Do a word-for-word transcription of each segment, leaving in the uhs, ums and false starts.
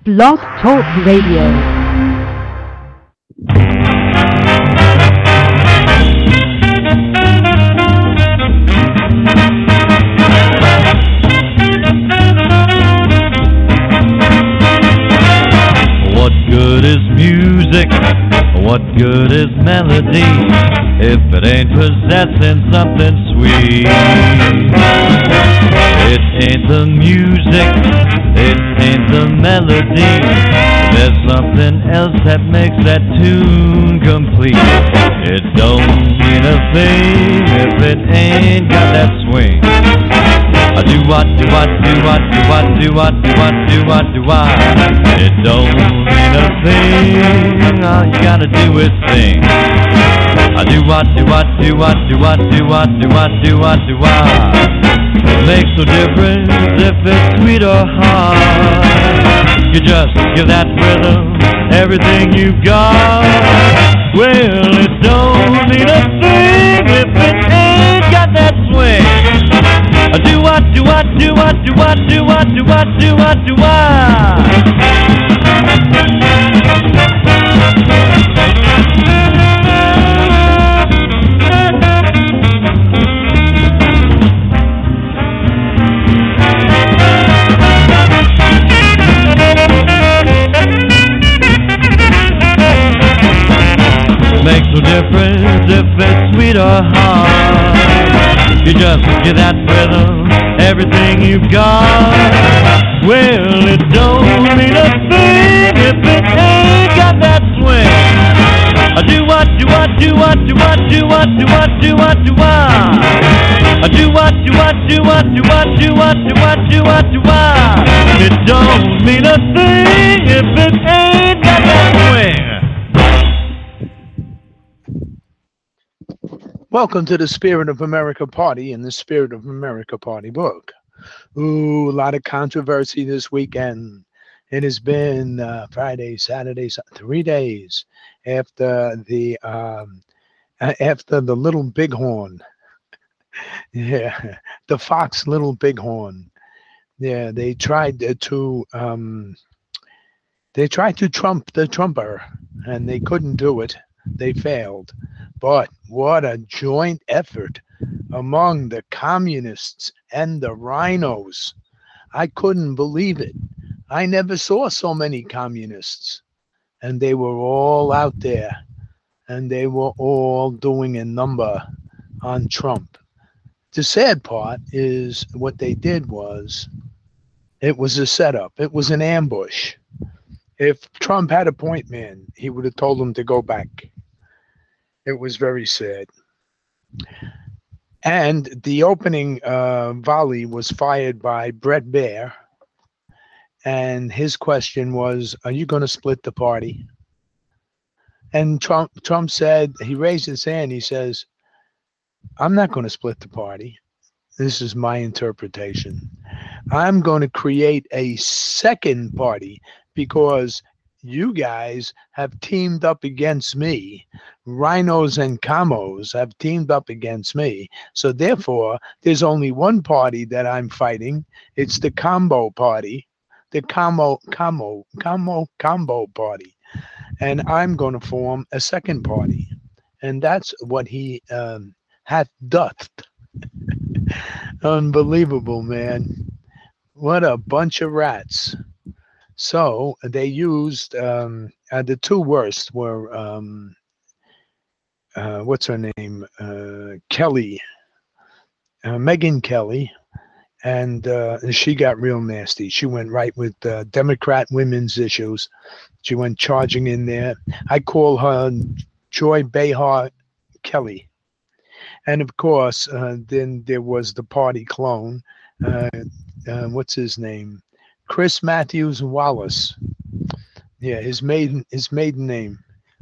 Blog Talk Radio. What good is music? What good is melody if it ain't possessing something sweet? It ain't the music, it ain't the melody. There's something else that makes that tune complete. It don't mean a thing if it ain't got that swing. I do what, do what, do what, do what, do what, do what, do what, do what. It don't mean a thing. All you gotta do is sing. I do what, do what, do what, do what, do what, do what, do what, do what. It makes no difference if it's sweet or hard. You just give that rhythm everything you've got. Well, it don't mean a thing if it ain't got that swing. I do what, do what, do what, do what, do what, do what, do what, do what. Makes no difference if it's sweet or hard. You just give that rhythm everything you've got. Well, it don't mean a thing if it ain't got that swing. I do what, do what, do what, do what, do what, do what, do what, do what. I do what, do what, do what, do what, do what, do what, do what, do what. It don't mean a thing if it ain't got that swing. Welcome to the Spirit of America Party and the Spirit of America Party book. Ooh, a lot of controversy this weekend. It has been uh, Friday, Saturday, three days after the um, after the Little Bighorn, yeah, the Fox Little Bighorn. Yeah, they tried to um, they tried to trump the Trumper, and they couldn't do it. They failed. But what a joint effort among the communists and the rhinos. I couldn't believe it. I never saw so many communists. And they were all out there. And they were all doing a number on Trump. The sad part is what they did was, it was a setup. It was an ambush. If Trump had a point man, he would have told him to go back. It was very sad. And the opening uh, volley was fired by Bret Baier. And his question was, are you going to split the party? And Trump, Trump said, he raised his hand. He says, I'm not going to split the party. This is my interpretation. I'm going to create a second party because you guys have teamed up against me. Rhinos and combos have teamed up against me. So therefore, there's only one party that I'm fighting. It's the combo party, the combo, combo, combo, combo party. And I'm going to form a second party. And that's what he um, hath doth. Unbelievable, man. What a bunch of rats. So they used um, uh, the two worst were um, uh, what's her name, uh, Kelly, uh, Megyn Kelly, and uh, she got real nasty. She went right with uh, Democrat women's issues. She went charging in there. I call her Joy Behar Kelly, and of course, uh, then there was the party clone. Uh, uh, what's his name? Chris Matthews Wallace. Yeah, his maiden his maiden name.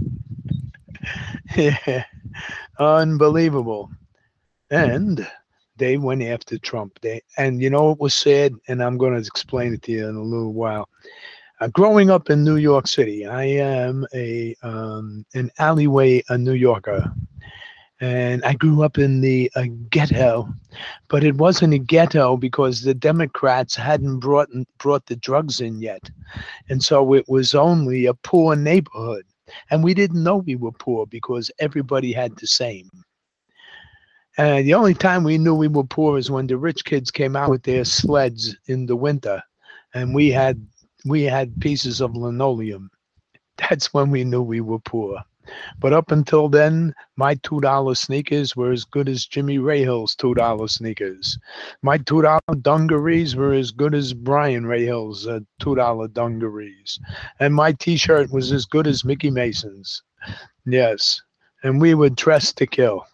Yeah. Unbelievable. And they went after Trump. They and you know what was sad, and I'm going to explain it to you in a little while. Uh, growing up in New York City, I am a um, an alleyway a New Yorker. And I grew up in the uh, ghetto, but it wasn't a ghetto because the Democrats hadn't brought brought the drugs in yet, and so it was only a poor neighborhood, and we didn't know we were poor because everybody had the same. And the only time we knew we were poor is when the rich kids came out with their sleds in the winter, and we had we had pieces of linoleum. That's when we knew we were poor. But up until then, my two dollar sneakers were as good as Jimmy Rahill's two dollar sneakers. My two dollar dungarees were as good as Brian Rahill's uh, two dollar dungarees. And my T-shirt was as good as Mickey Mason's. Yes. And we were dressed to kill.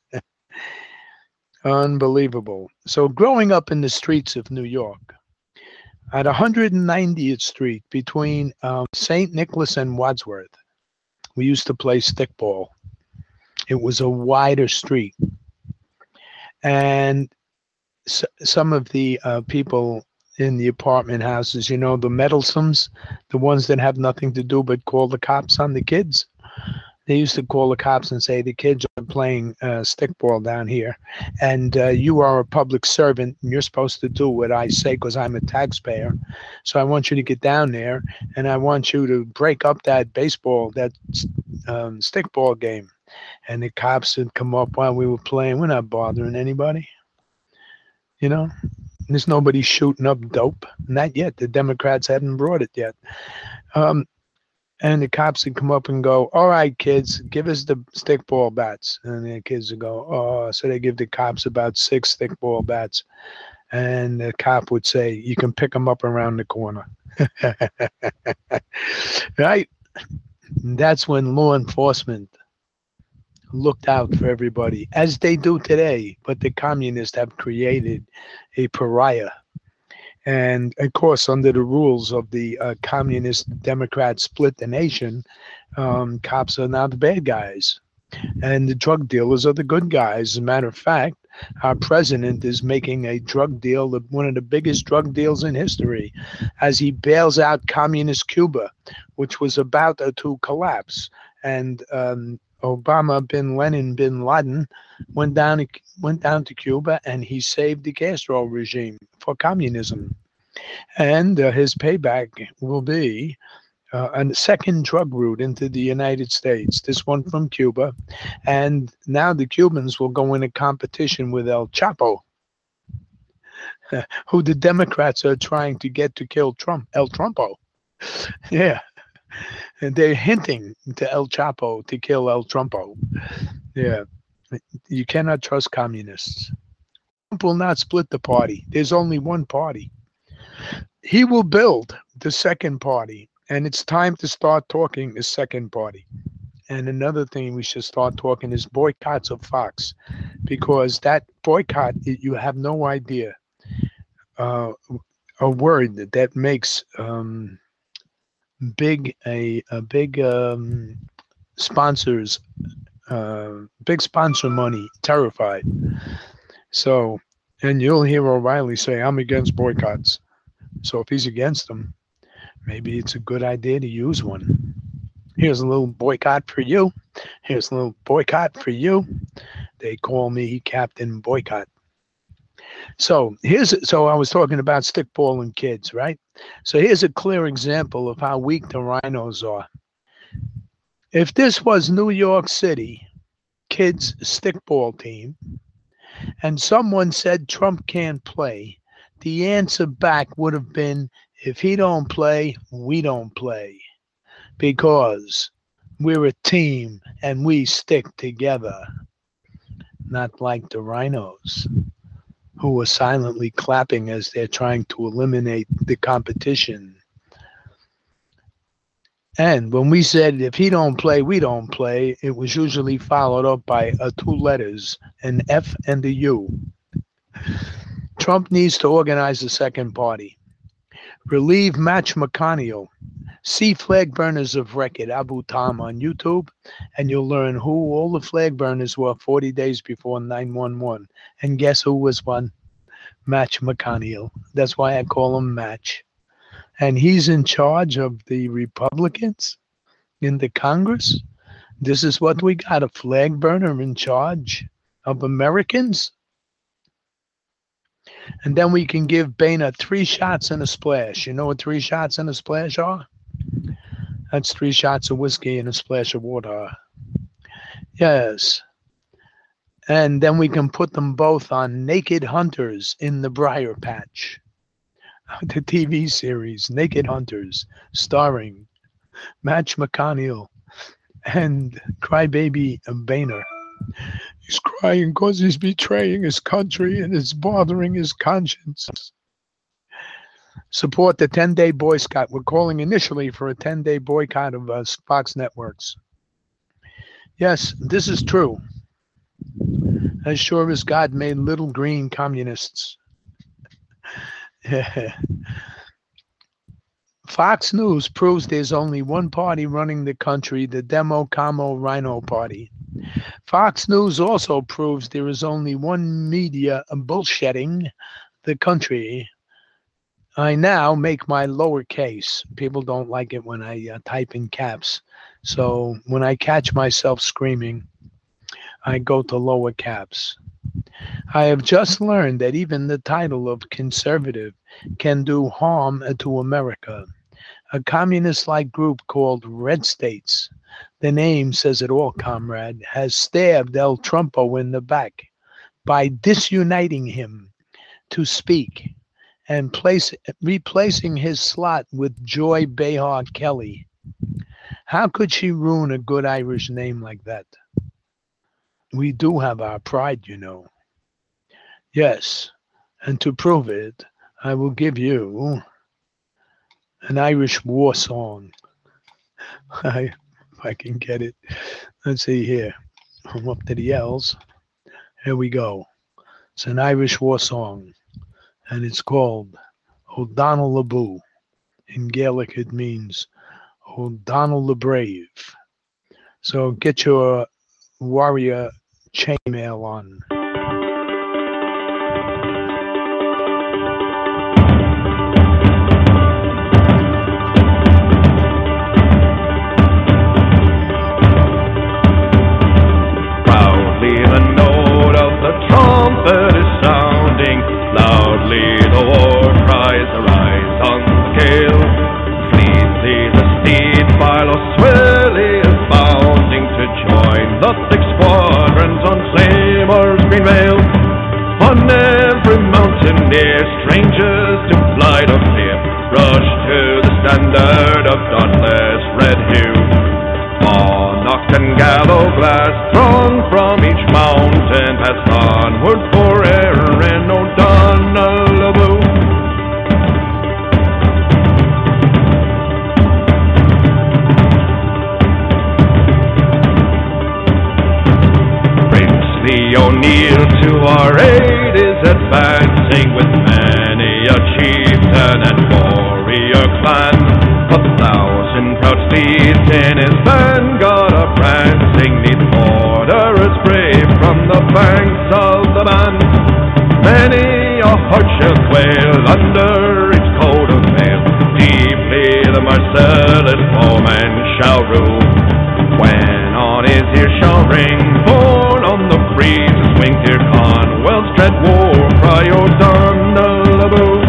Unbelievable. So growing up in the streets of New York, at one hundred ninetieth Street between um, Saint Nicholas and Wadsworth, we used to play stickball. It was a wider street. And s- some of the uh, people in the apartment houses, you know, the meddlesomes, the ones that have nothing to do but call the cops on the kids. They used to call the cops and say, the kids are playing uh, stickball down here, and uh, you are a public servant, and you're supposed to do what I say because I'm a taxpayer. So I want you to get down there, and I want you to break up that baseball, that um, stickball game. And the cops would come up while we were playing. We're not bothering anybody. You know, there's nobody shooting up dope. Not yet. The Democrats hadn't brought it yet. Um, And the cops would come up and go, all right, kids, give us the stickball bats. And the kids would go, oh, so they give the cops about six stickball bats. And the cop would say, you can pick them up around the corner. Right? And that's when law enforcement looked out for everybody, as they do today. But the communists have created a pariah. And of course, under the rules of the uh, communist Democrat split the nation, um, cops are now the bad guys. And the drug dealers are the good guys. As a matter of fact, our president is making a drug deal, one of the biggest drug deals in history, as he bails out communist Cuba, which was about to collapse. And um, Obama bin Laden bin Laden went down went down to Cuba, and he saved the Castro regime for communism. And uh, his payback will be uh, a second drug route into the United States, this one from Cuba. And now the Cubans will go into competition with El Chapo, who the Democrats are trying to get to kill Trump, El Trumpo. Yeah. And they're hinting to El Chapo to kill El Trumpo. Yeah. You cannot trust communists. Trump will not split the party. There's only one party. He will build the second party, and it's time to start talking the second party. And another thing we should start talking is boycotts of Fox, because that boycott, you have no idea. Uh, a word that, that makes um, big a, a big um, sponsors, uh, big sponsor money terrified. So, and you'll hear O'Reilly say, I'm against boycotts. So if he's against them, maybe it's a good idea to use one. Here's a little boycott for you. Here's a little boycott for you. They call me Captain Boycott. So here's so I was talking about stickball and kids, right? So here's a clear example of how weak the rhinos are. If this was New York City kids stickball team, and someone said Trump can't play, the answer back would have been, if he don't play, we don't play. Because we're a team and we stick together. Not like the rhinos, who are silently clapping as they're trying to eliminate the competition. And when we said, if he don't play, we don't play, it was usually followed up by uh, two letters, an F and a U. Trump needs to organize a second party. Relieve Match McConnell. See Flag Burners of Record, Abu Tam, on YouTube, and you'll learn who all the flag burners were forty days before nine one one. And guess who was one? Match McConnell. That's why I call him Match. And he's in charge of the Republicans in the Congress. This is what we got, a flag burner in charge of Americans. And then we can give Boehner three shots and a splash. You know what three shots and a splash are? That's three shots of whiskey and a splash of water. Yes. And then we can put them both on Naked Hunters in the Briar Patch. The T V series, Naked Hunters, starring Match McConnell and Crybaby Boehner. He's crying because he's betraying his country and it's bothering his conscience. Support the ten-day boycott. We're calling initially for a ten-day boycott of uh, Fox Networks. Yes, this is true. As sure as God made little green communists. Fox News proves there's only one party running the country, the Demo Como Rhino Party. Fox News also proves there is only one media bullshitting the country. I now make my lowercase. People don't like it when I uh, type in caps. So when I catch myself screaming, I go to lower caps. I have just learned that even the title of conservative can do harm to America. A communist-like group called Red States, the name says it all, comrade, has stabbed El Trumpo in the back by disuniting him to speak and place, replacing his slot with Joy Behar Kelly. How could she ruin a good Irish name like that? We do have our pride, you know. Yes, and to prove it, I will give you an Irish war song. I, if I can get it. Let's see here. I'm up to the L's. Here we go. It's an Irish war song, and it's called O'Donnell the Boo. In Gaelic, it means O'Donnell the Brave. So get your warrior chainmail on. Proudly the note of the trumpet is sounding, loudly the war cries arise on the gale. Fleetly the steed Philo Swilly is bounding to join the thick squadrons on Claymores green vale. On every mountaineer, strangers to flight of fear, rush to the standard of dauntless red hue. Monarch and Gallowglass throng from each mountain, pass onward for Erin O'Donnell the Boo. O'Neill to our aid is advancing with many a chieftain and warrior clan. A thousand proud steeds in his vanguard are prancing, neath order as brave from the banks of the band. Many a heart shall quail under its coat of mail, deeply the merciless foeman shall rue. When on his ear shall ring, born on the breeze, swing dear Conwell's dread war cry, O'Donnell the Boo.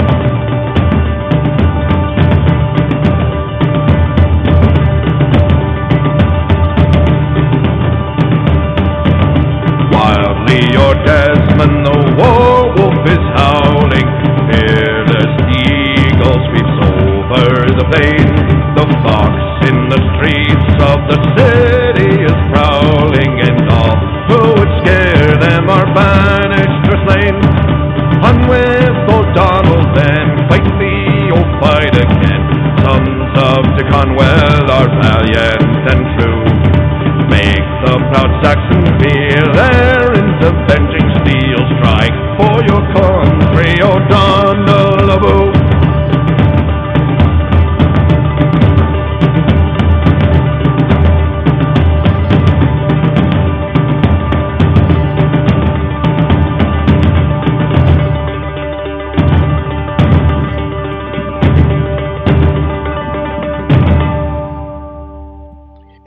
Wildly your Desmond the war wolf is howling, fearless eagle sweeps over the plain. The fox in the streets of the city is prowling, and all who would scare them are banished or slain. On with O'Donnell then, fight thee, O fight again. Sons of de Conwell are valiant and true. Make the proud Saxon feel their avenging steel. Strike for your country, O'Donnell the Boo.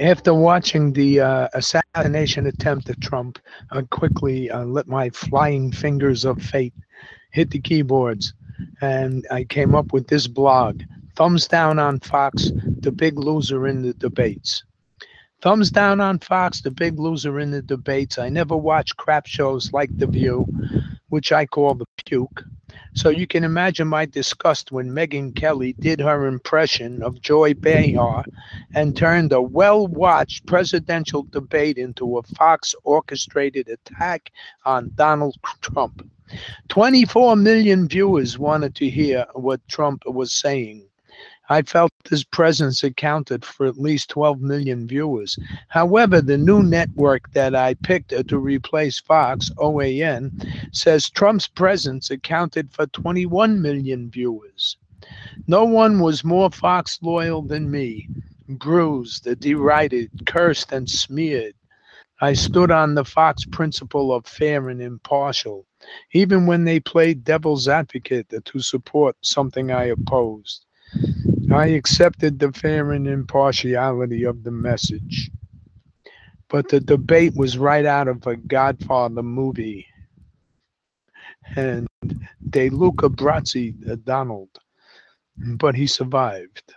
After watching the uh, assassination attempt at Trump, I quickly uh, let my flying fingers of fate hit the keyboards, and I came up with this blog: Thumbs down on Fox, the big loser in the debates. Thumbs down on Fox, the big loser in the debates. I never watch crap shows like The View, which I call the puke. So you can imagine my disgust when Megyn Kelly did her impression of Joy Behar and turned a well-watched presidential debate into a Fox-orchestrated attack on Donald Trump. twenty-four million viewers wanted to hear what Trump was saying. I felt his presence accounted for at least twelve million viewers. However, the new network that I picked to replace Fox, O A N, says Trump's presence accounted for twenty-one million viewers. No one was more Fox loyal than me. Bruised, derided, cursed, and smeared. I stood on the Fox principle of fair and impartial, even when they played devil's advocate to support something I opposed. I accepted the fair and impartiality of the message. But the debate was right out of a Godfather movie. And De Luca Brasi, uh, Donald, but he survived.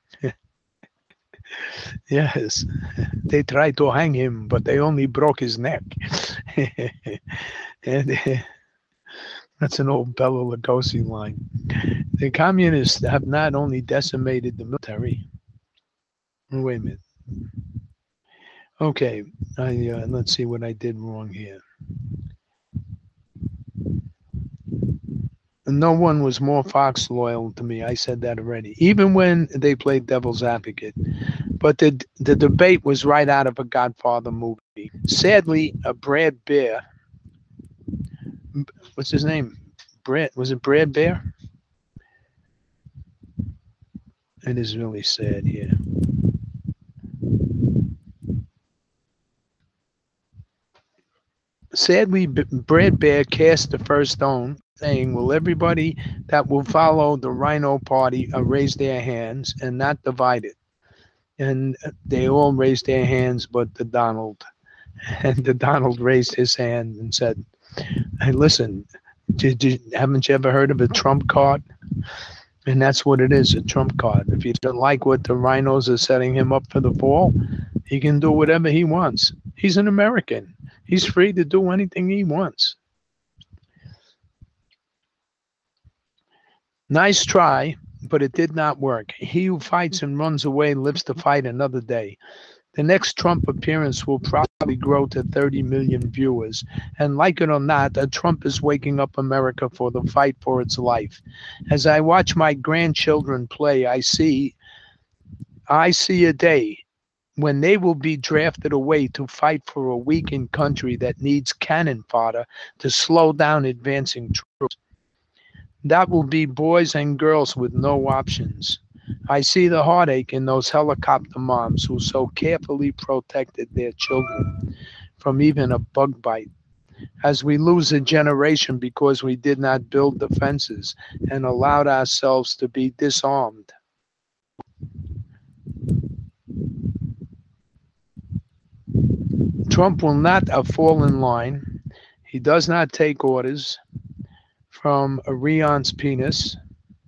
Yes, they tried to hang him, but they only broke his neck. And uh, that's an old Bela Lugosi line. The communists have not only decimated the military. Wait a minute. Okay, I, uh, let's see what I did wrong here. No one was more Fox loyal to me. I said that already. Even when they played devil's advocate. But the the debate was right out of a Godfather movie. Sadly, a Brad Bear. What's his name? Brad. Was it Brad Bear? It is really sad here. Sadly, Brad Bear cast the first stone, saying, will everybody that will follow the Rhino Party uh, raise their hands and not divide it? And they all raised their hands but the Donald. And the Donald raised his hand and said, hey, listen, did, did, haven't you ever heard of a Trump card? And that's what it is, a Trump card. If you don't like what the rhinos are setting him up for the fall, he can do whatever he wants. He's an American. He's free to do anything he wants. Nice try, but it did not work. He who fights and runs away lives to fight another day. The next Trump appearance will probably grow to thirty million viewers. And like it or not, Trump is waking up America for the fight for its life. As I watch my grandchildren play, I see, I see a day when they will be drafted away to fight for a weakened country that needs cannon fodder to slow down advancing troops. That will be boys and girls with no options. I see the heartache in those helicopter moms who so carefully protected their children from even a bug bite. As we lose a generation because we did not build the fences and allowed ourselves to be disarmed. Trump will not uh, fall in line. He does not take orders from Orion's penis.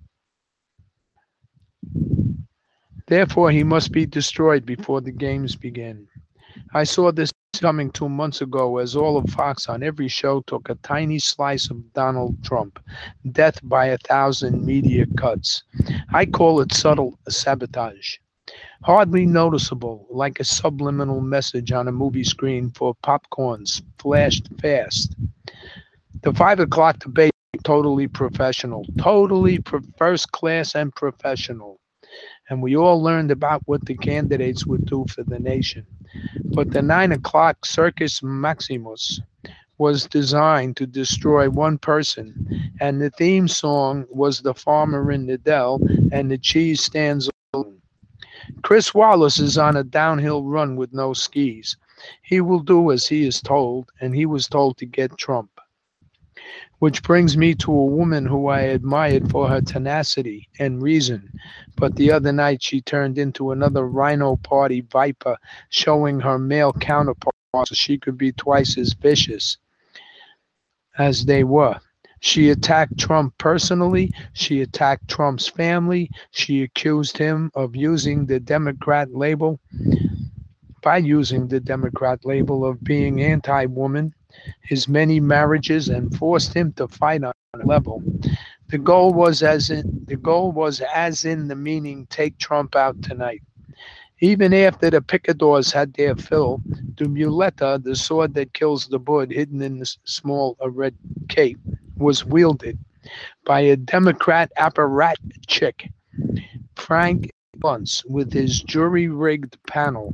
Therefore, he must be destroyed before the games begin. I saw this coming two months ago as all of Fox on every show took a tiny slice of Donald Trump. Death by a thousand media cuts. I call it subtle sabotage. Hardly noticeable, like a subliminal message on a movie screen for popcorns, flashed fast. The five o'clock debate, totally professional, totally pro- first class and professional. And we all learned about what the candidates would do for the nation. But the nine o'clock Circus Maximus was designed to destroy one person, and the theme song was The Farmer in the Dell, and the cheese stands alone. Chris Wallace is on a downhill run with no skis. He will do as he is told, and he was told to get Trump. Which brings me to a woman who I admired for her tenacity and reason. But the other night she turned into another Rhino Party viper, showing her male counterparts so she could be twice as vicious as they were. She attacked Trump personally. She attacked Trump's family. She accused him of using the Democrat label, by using the Democrat label of being anti-woman, his many marriages, and forced him to fight on a level. The goal was as in the goal was as in the meaning, take Trump out tonight. Even after the picadors had their fill, the muleta, the sword that kills the bird hidden in the small a red cape, was wielded by a Democrat apparatchik, Frank Bunce, with his jury-rigged panel.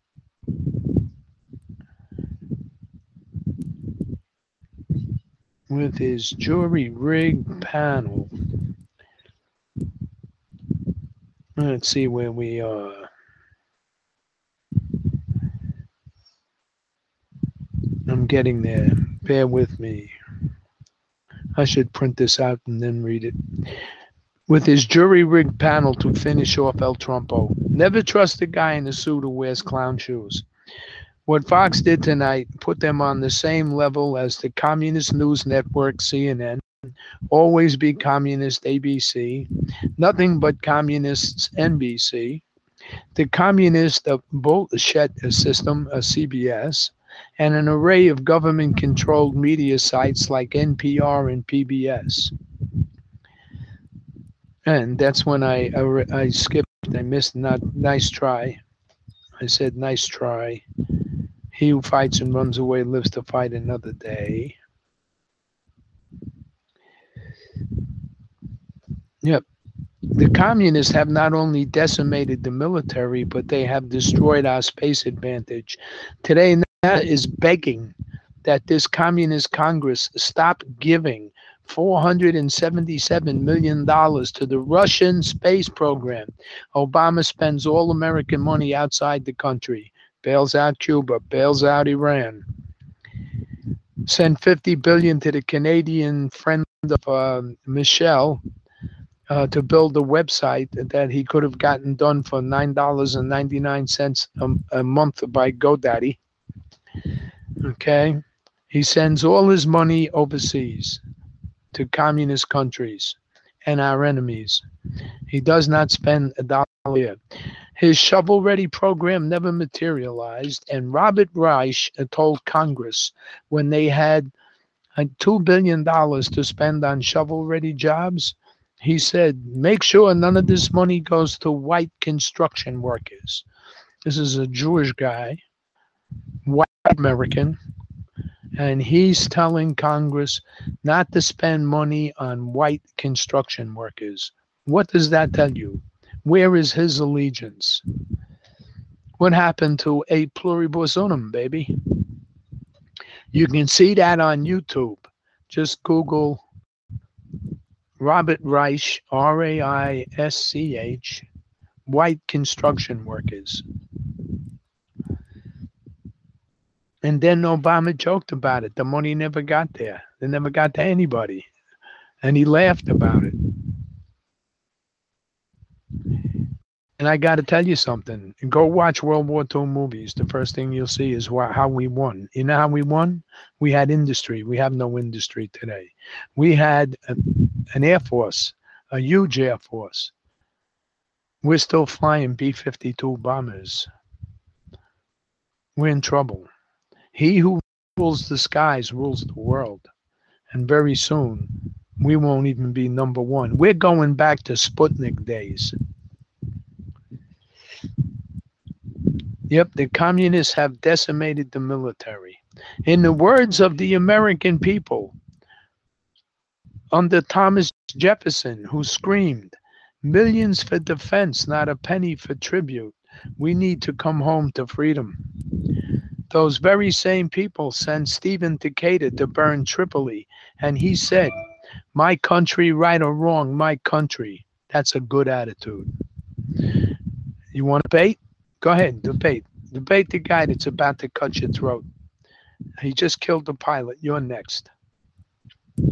With his jury-rigged panel. Let's see where we are. I'm getting there. Bear with me. I should print this out and then read it. With his jury-rigged panel to finish off El Trumpo. Never trust a guy in a suit who wears clown shoes. What Fox did tonight put them on the same level as the Communist News Network, C N N, Always Be Communist, A B C, Nothing But Communists, N B C, the Communist Bullshit System, C B S, and an array of government-controlled media sites like N P R and P B S. And that's when I, I, I skipped, I missed, not nice try. I said nice try. He who fights and runs away lives to fight another day. Yep. The communists have not only decimated the military, but they have destroyed our space advantage. Today, NASA is begging that this communist Congress stop giving four hundred seventy-seven million dollars to the Russian space program. Obama spends all American money outside the country. Bails out Cuba, bails out Iran. Send fifty billion dollars to the Canadian friend of uh, Michelle uh, to build a website that he could have gotten done for nine dollars and ninety-nine cents a, a month by GoDaddy. Okay? He sends all his money overseas to communist countries and our enemies. He does not spend a dollar here. His shovel-ready program never materialized, and Robert Reich told Congress when they had two billion dollars to spend on shovel-ready jobs, he said, make sure none of this money goes to white construction workers. This is a Jewish guy, white American, and he's telling Congress not to spend money on white construction workers. What does that tell you? Where is his allegiance? What happened to a pluribus unum, baby? You can see that on YouTube. Just Google Robert Reich, R A I S C H, white construction workers. And then Obama joked about it. The money never got there. It never got to anybody. And he laughed about it. And I got to tell you something. Go watch World War Two movies. The first thing you'll see is wh- how we won. You know how we won? We had industry. We have no industry today. We had a, an Air Force, a huge Air Force. We're still flying B fifty-two bombers. We're in trouble. He who rules the skies rules the world. And very soon, we won't even be number one. We're going back to Sputnik days. Yep, the communists have decimated the military. In the words of the American people, under Thomas Jefferson, who screamed, millions for defense, not a penny for tribute. We need to come home to freedom. Those very same people sent Stephen Decatur to burn Tripoli, and he said, my country, right or wrong, my country. That's a good attitude. You want to debate? Go ahead, debate. Debate the guy that's about to cut your throat. He just killed the pilot. You're next.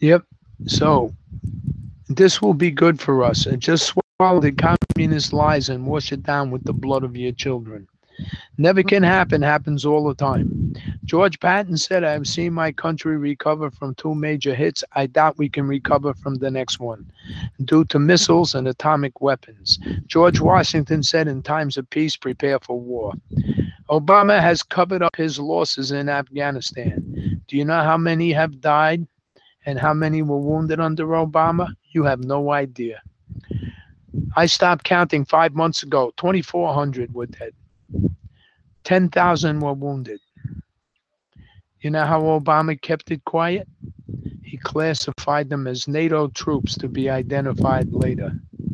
Yep. So this will be good for us. And just swallow the communist lies and wash it down with the blood of your children. Never can happen, happens all the time. George Patton said, I have seen my country recover from two major hits. I doubt we can recover from the next one, due to missiles and atomic weapons. George Washington said, in times of peace, prepare for war. Obama has covered up his losses in Afghanistan. Do you know how many have died and how many were wounded under Obama? You have no idea. I stopped counting five months ago. twenty-four hundred were dead. ten thousand were wounded. You know how Obama kept it quiet? He classified them as NATO troops to be identified later.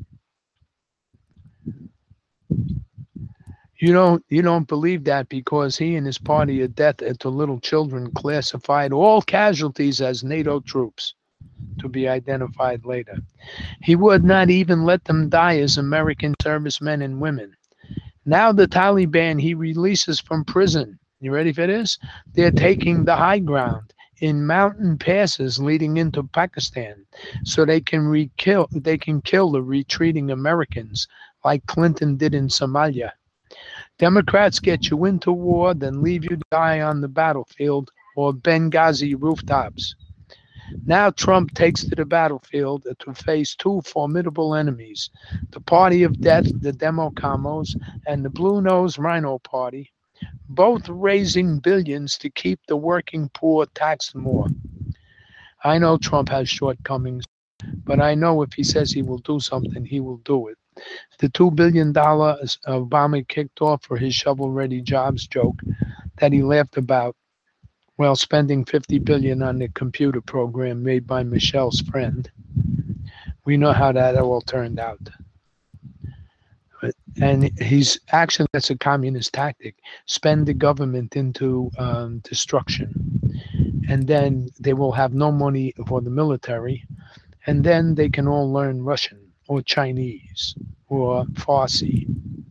You don't you don't believe that because he and his party of death to little children classified all casualties as NATO troops to be identified later. He would not even let them die as American servicemen and women. Now the Taliban he releases from prison. You ready for this? They're taking the high ground in mountain passes leading into Pakistan so they can re-kill, they can kill the retreating Americans like Clinton did in Somalia. Democrats get you into war, then leave you die on the battlefield or Benghazi rooftops. Now Trump takes to the battlefield to face two formidable enemies, the Party of Death, the Democamos, and the Blue-Nosed Rhino Party, both raising billions to keep the working poor taxed more. I know Trump has shortcomings, but I know if he says he will do something, he will do it. The two billion dollars Obama kicked off for his shovel-ready jobs joke that he laughed about while spending fifty billion dollars on the computer program made by Michelle's friend. We know how that all turned out. But, and he's actually, that's a communist tactic. Spend the government into um, destruction. And then they will have no money for the military. And then they can all learn Russian or Chinese or Farsi.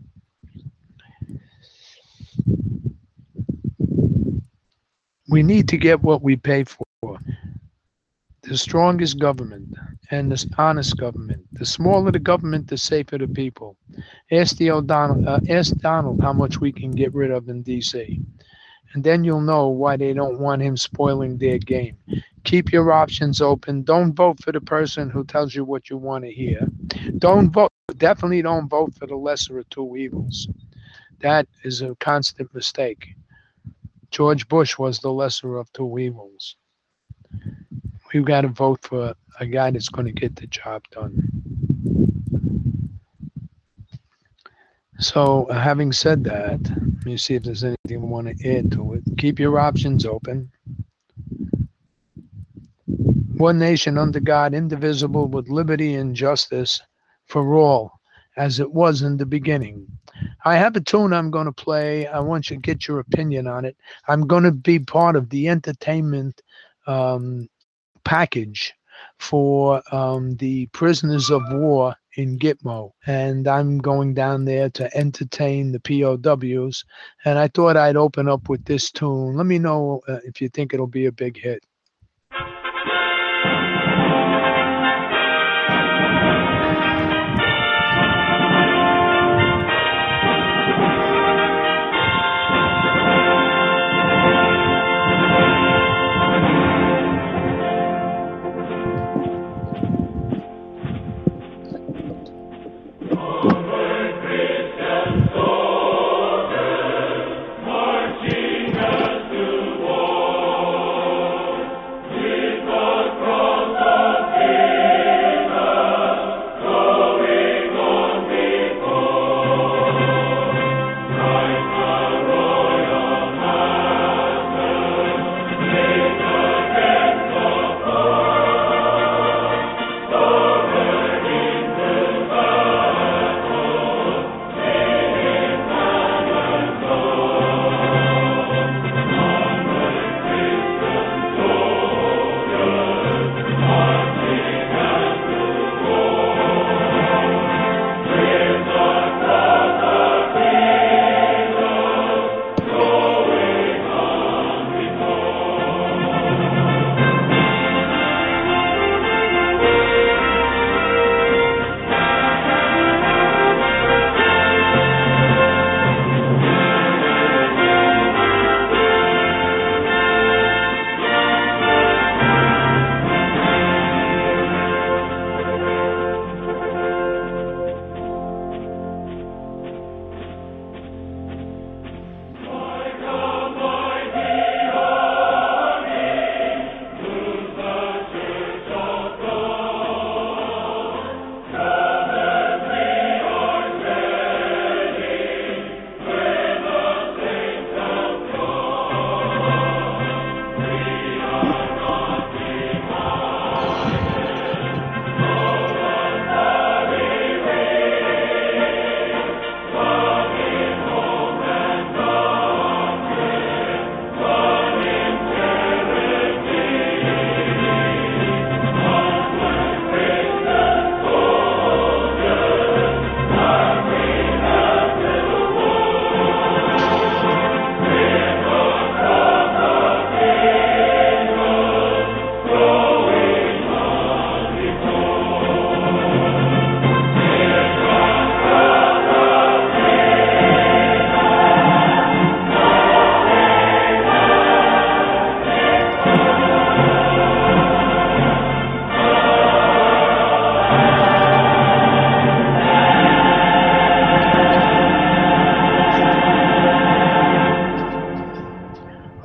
We need to get what we pay for. The strongest government and the honest government. The smaller the government, the safer the people. Ask the O'Donnell, uh, ask Donald how much we can get rid of in D C. And then you'll know why they don't want him spoiling their game. Keep your options open. Don't vote for the person who tells you what you want to hear. Don't vote. Definitely don't vote for the lesser of two evils. That is a constant mistake. George Bush was the lesser of two evils. We've got to vote for a guy that's going to get the job done. So, having said that, let me see if there's anything we want to add to it. Keep your options open. One nation under God, indivisible, with liberty and justice for all, as it was in the beginning. I have a tune I'm going to play. I want you to get your opinion on it. I'm going to be part of the entertainment um, package for um, the prisoners of war in Gitmo. And I'm going down there to entertain the P O Ws. And I thought I'd open up with this tune. Let me know uh, if you think it'll be a big hit.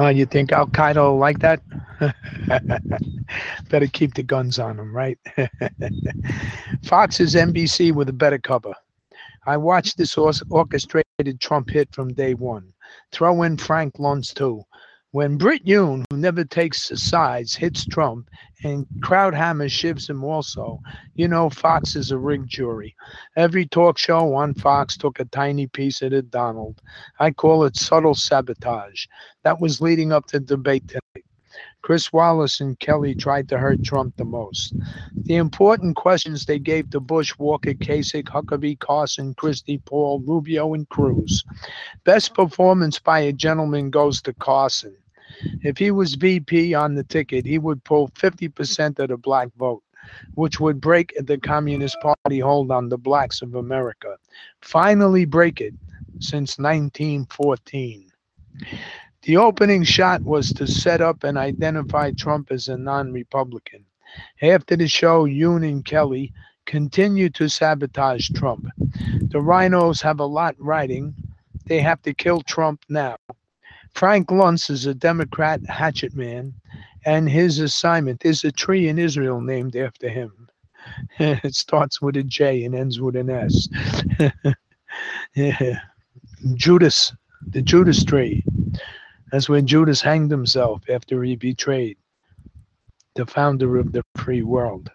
Uh, you think Al Qaeda will like that? Better keep the guns on them, right? Fox is N B C with a better cover. I watched this orchestrated Trump hit from day one. Throw in Frank Luntz, too. When Brit Yoon, who never takes sides, hits Trump and Krauthammer shivs him also, you know Fox is a rigged jury. Every talk show on Fox took a tiny piece of the Donald. I call it subtle sabotage. That was leading up to the debate tonight. Chris Wallace and Kelly tried to hurt Trump the most. The important questions they gave to Bush, Walker, Kasich, Huckabee, Carson, Christie, Paul, Rubio, and Cruz. Best performance by a gentleman goes to Carson. If he was V P on the ticket, he would pull fifty percent of the black vote, which would break the Communist Party hold on the blacks of America. Finally break it since nineteen fourteen. The opening shot was to set up and identify Trump as a non-Republican. After the show, Yoon and Kelly continued to sabotage Trump. The rhinos have a lot riding. They have to kill Trump now. Frank Luntz is a Democrat hatchet man, and his assignment is a tree in Israel named after him. It starts with a J and ends with an S. Yeah. Judas, the Judas tree. That's when Judas hanged himself after he betrayed the founder of the free world.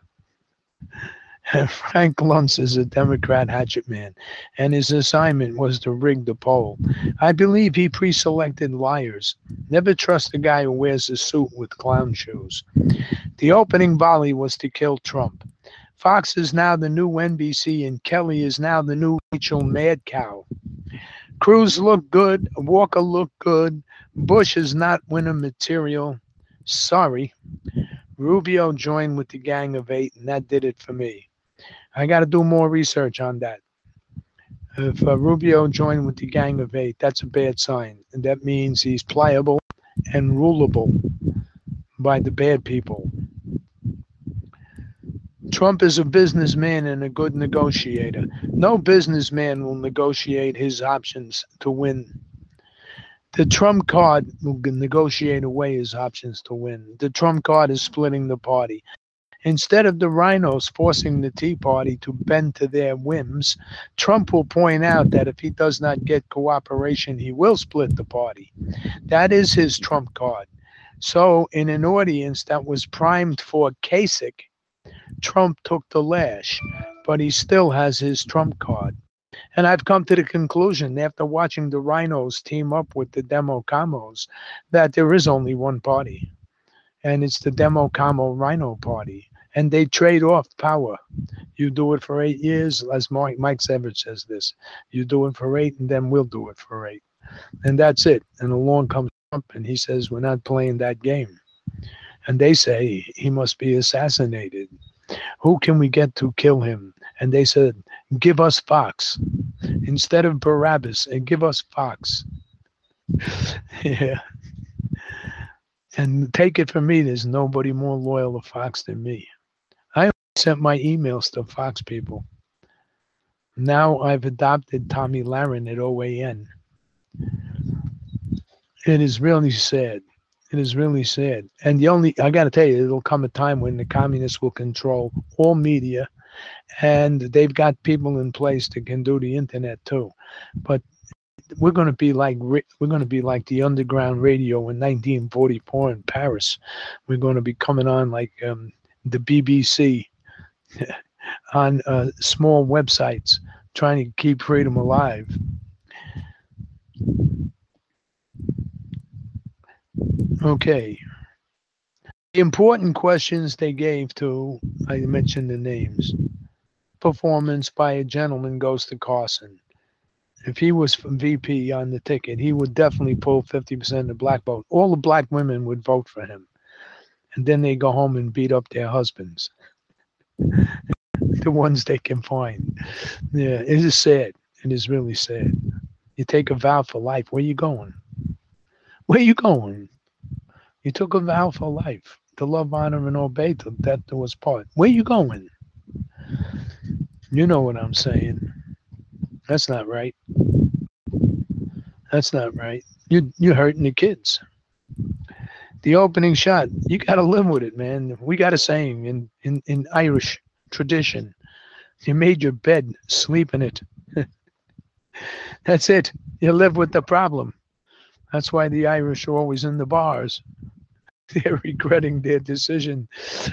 Frank Luntz is a Democrat hatchet man, and his assignment was to rig the poll. I believe he pre-selected liars. Never trust a guy who wears a suit with clown shoes. The opening volley was to kill Trump. Fox is now the new N B C, and Kelly is now the new Rachel Mad Cow. Cruz looked good. Walker looked good. Bush is not winner material. Sorry. Rubio joined with the Gang of Eight, and that did it for me. I got to do more research on that. If uh, Rubio joined with the Gang of Eight, that's a bad sign. And that means he's pliable and rulable by the bad people. Trump is a businessman and a good negotiator. No businessman will negotiate his options to win. The Trump card will negotiate away his options to win. The Trump card is splitting the party. Instead of the rhinos forcing the Tea Party to bend to their whims, Trump will point out that if he does not get cooperation, he will split the party. That is his Trump card. So in an audience that was primed for Kasich, Trump took the lash, but he still has his Trump card. And I've come to the conclusion, after watching the rhinos team up with the Demo-Camos, that there is only one party, and it's the Demo-Camo Rhino Party. And they trade off power. You do it for eight years, as Mike, Mike Savage says this. You do it for eight, and then we'll do it for eight. And that's it. And along comes Trump, and he says, we're not playing that game. And they say he must be assassinated. Who can we get to kill him? And they said, give us Fox. Instead of Barabbas, and give us Fox. Yeah. And take it from me, there's nobody more loyal to Fox than me. I sent my emails to Fox people. Now I've adopted Tommy Lahren at O A N. It is really sad. It is really sad. And the only, I got to tell you, it'll come a time when the communists will control all media, and they've got people in place that can do the internet too. But we're going to be like we're going to be like the underground radio in nineteen forty-four in Paris. We're going to be coming on like um, the B B C on uh, small websites, trying to keep freedom alive. Okay. The important questions they gave to, I mentioned the names. Performance by a gentleman goes to Carson. If he was V P on the ticket, he would definitely pull fifty percent of the black vote. All the black women would vote for him. And then they go home and beat up their husbands. The ones they can find. Yeah, it is sad. It is really sad. You take a vow for life. Where you going? Where you going? You took a vow for life. To love, honor, and obey till death do us part. Where you going? You know what I'm saying. That's not right. That's not right. You, you're hurting the kids. The opening shot, you got to live with it, man. We got a saying in, in, in Irish tradition. You made your bed, sleep in it. That's it. You live with the problem. That's why the Irish are always in the bars. They're regretting their decision.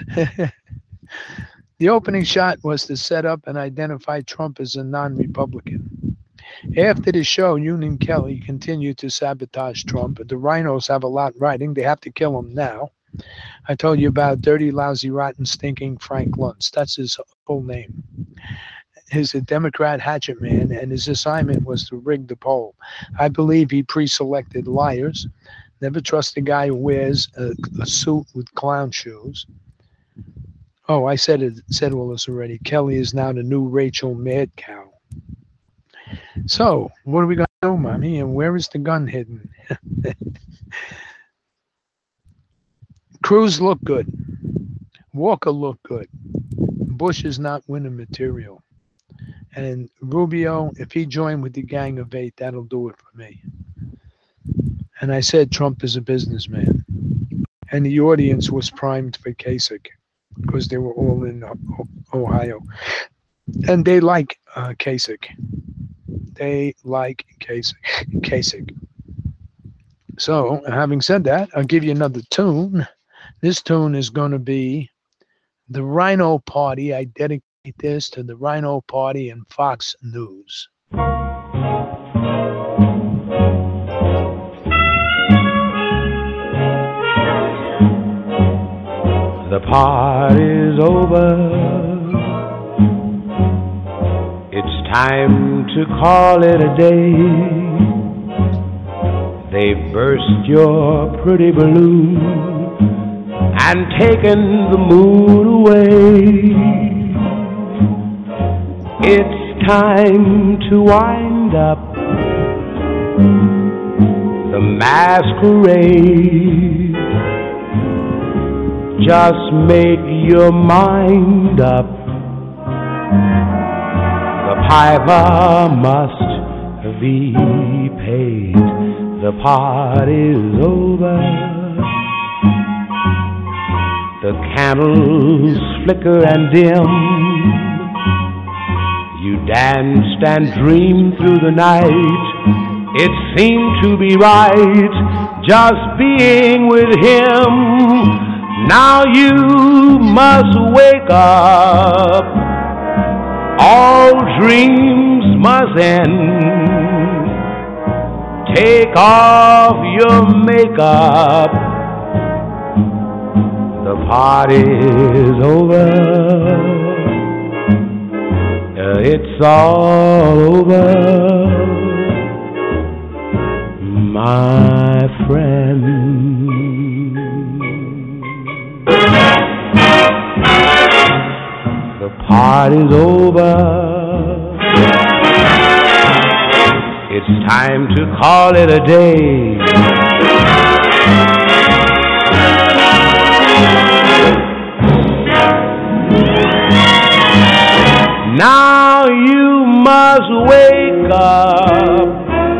The opening shot was to set up and identify Trump as a non-Republican. After the show, Yoon and Kelly continued to sabotage Trump. The rhinos have a lot riding. They have to kill him now. I told you about dirty, lousy, rotten, stinking Frank Luntz. That's his full name. He's a Democrat hatchet man, and his assignment was to rig the poll. I believe he pre-selected liars. Never trust a guy who wears a, a suit with clown shoes. Oh, I said it, said all this already. Kelly is now the new Rachel Madcow. So, what are we going to do, Mommy? And where is the gun hidden? Cruz looked good. Walker looked good. Bush is not winning material. And Rubio, if he joined with the Gang of Eight, that'll do it for me. And I said Trump is a businessman. And the audience was primed for Kasich because they were all in Ohio. And they like uh, Kasich. They like Kasich. Kasich. So, having said that, I'll give you another tune. This tune is going to be the Rhino Party. I dedicate this to the Rhino Party and Fox News. The party's over. It's time to call it a day. They've burst your pretty balloon and taken the mood away. It's time to wind up the masquerade. Just make your mind up. The piper must be paid. The party's over. The candles flicker and dim. You danced and dreamed through the night. It seemed to be right, just being with him. Now you must wake up. All dreams must end. Take off your makeup. The party's over. It's all over, my friend. The party's over. It's time to call it a day. Now you must wake up.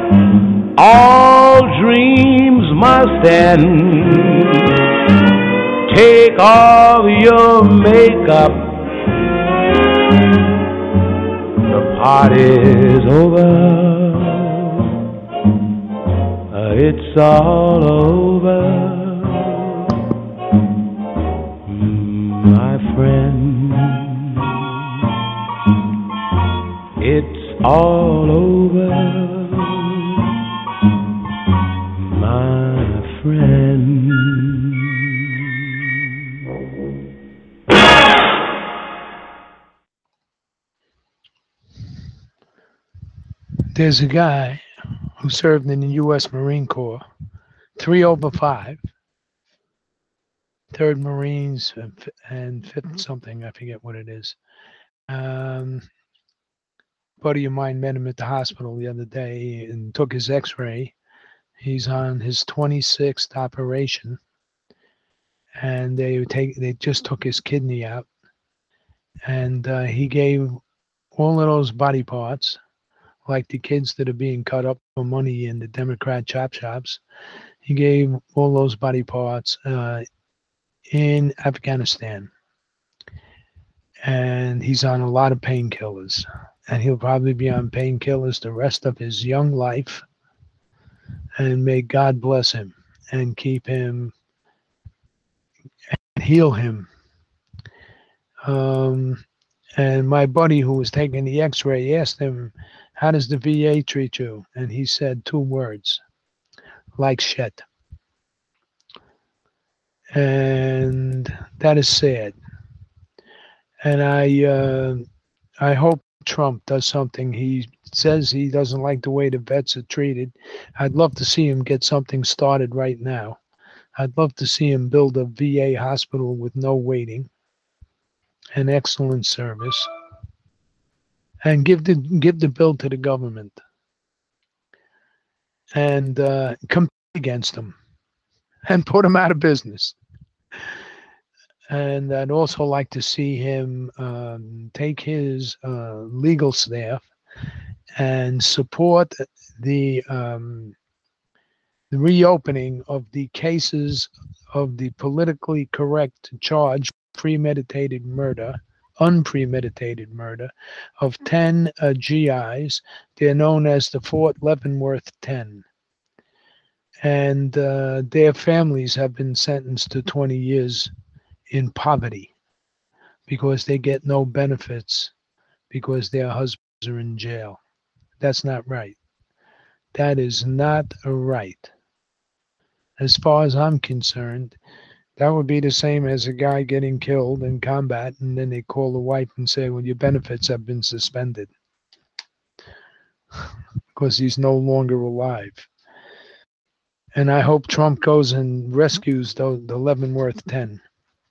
All dreams must end. Take off your makeup. The party's over. Uh, it's all over, my friend. It's all over, my friend. There's a guy who served in the U S Marine Corps, three over five, third Marines and fifth something, I forget what it is. Um, buddy of mine met him at the hospital the other day and took his x-ray. He's on his twenty-sixth operation, and they take they just took his kidney out, and uh, he gave all of those body parts, like the kids that are being cut up for money in the Democrat chop shops. He gave all those body parts uh, in Afghanistan. And he's on a lot of painkillers. And he'll probably be on painkillers the rest of his young life. And may God bless him and keep him and heal him. Um, and my buddy who was taking the x-ray asked him, how does the V A treat you? And he said two words, like shit. And that is sad. And I, uh, I hope Trump does something. He says he doesn't like the way the vets are treated. I'd love to see him get something started right now. I'd love to see him build a V A hospital with no waiting and excellent service, and give the give the bill to the government and uh, compete against them and put them out of business. And I'd also like to see him um, take his uh, legal staff and support the um, the reopening of the cases of the politically correct charge, premeditated murder, unpremeditated murder of ten uh, G Is. They're known as the Fort Leavenworth ten. And uh, their families have been sentenced to twenty years in poverty because they get no benefits because their husbands are in jail. That's not right. That is not right. As far as I'm concerned, that would be the same as a guy getting killed in combat and then they call the wife and say, well, your benefits have been suspended because he's no longer alive. And I hope Trump goes and rescues the, the Leavenworth ten.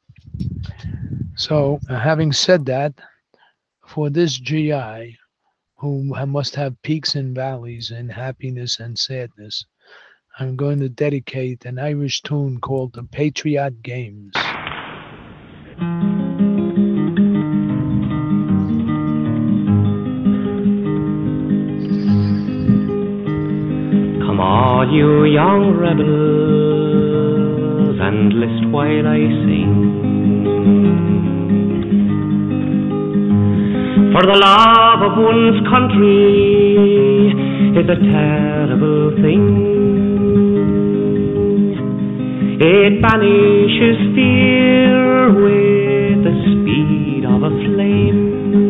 So, uh, having said that, for this G I, who must have peaks and valleys and happiness and sadness, I'm going to dedicate an Irish tune called the Patriot Games. Come all you young rebels and list while I sing. For the love of one's country is a terrible thing. It banishes fear with the speed of a flame,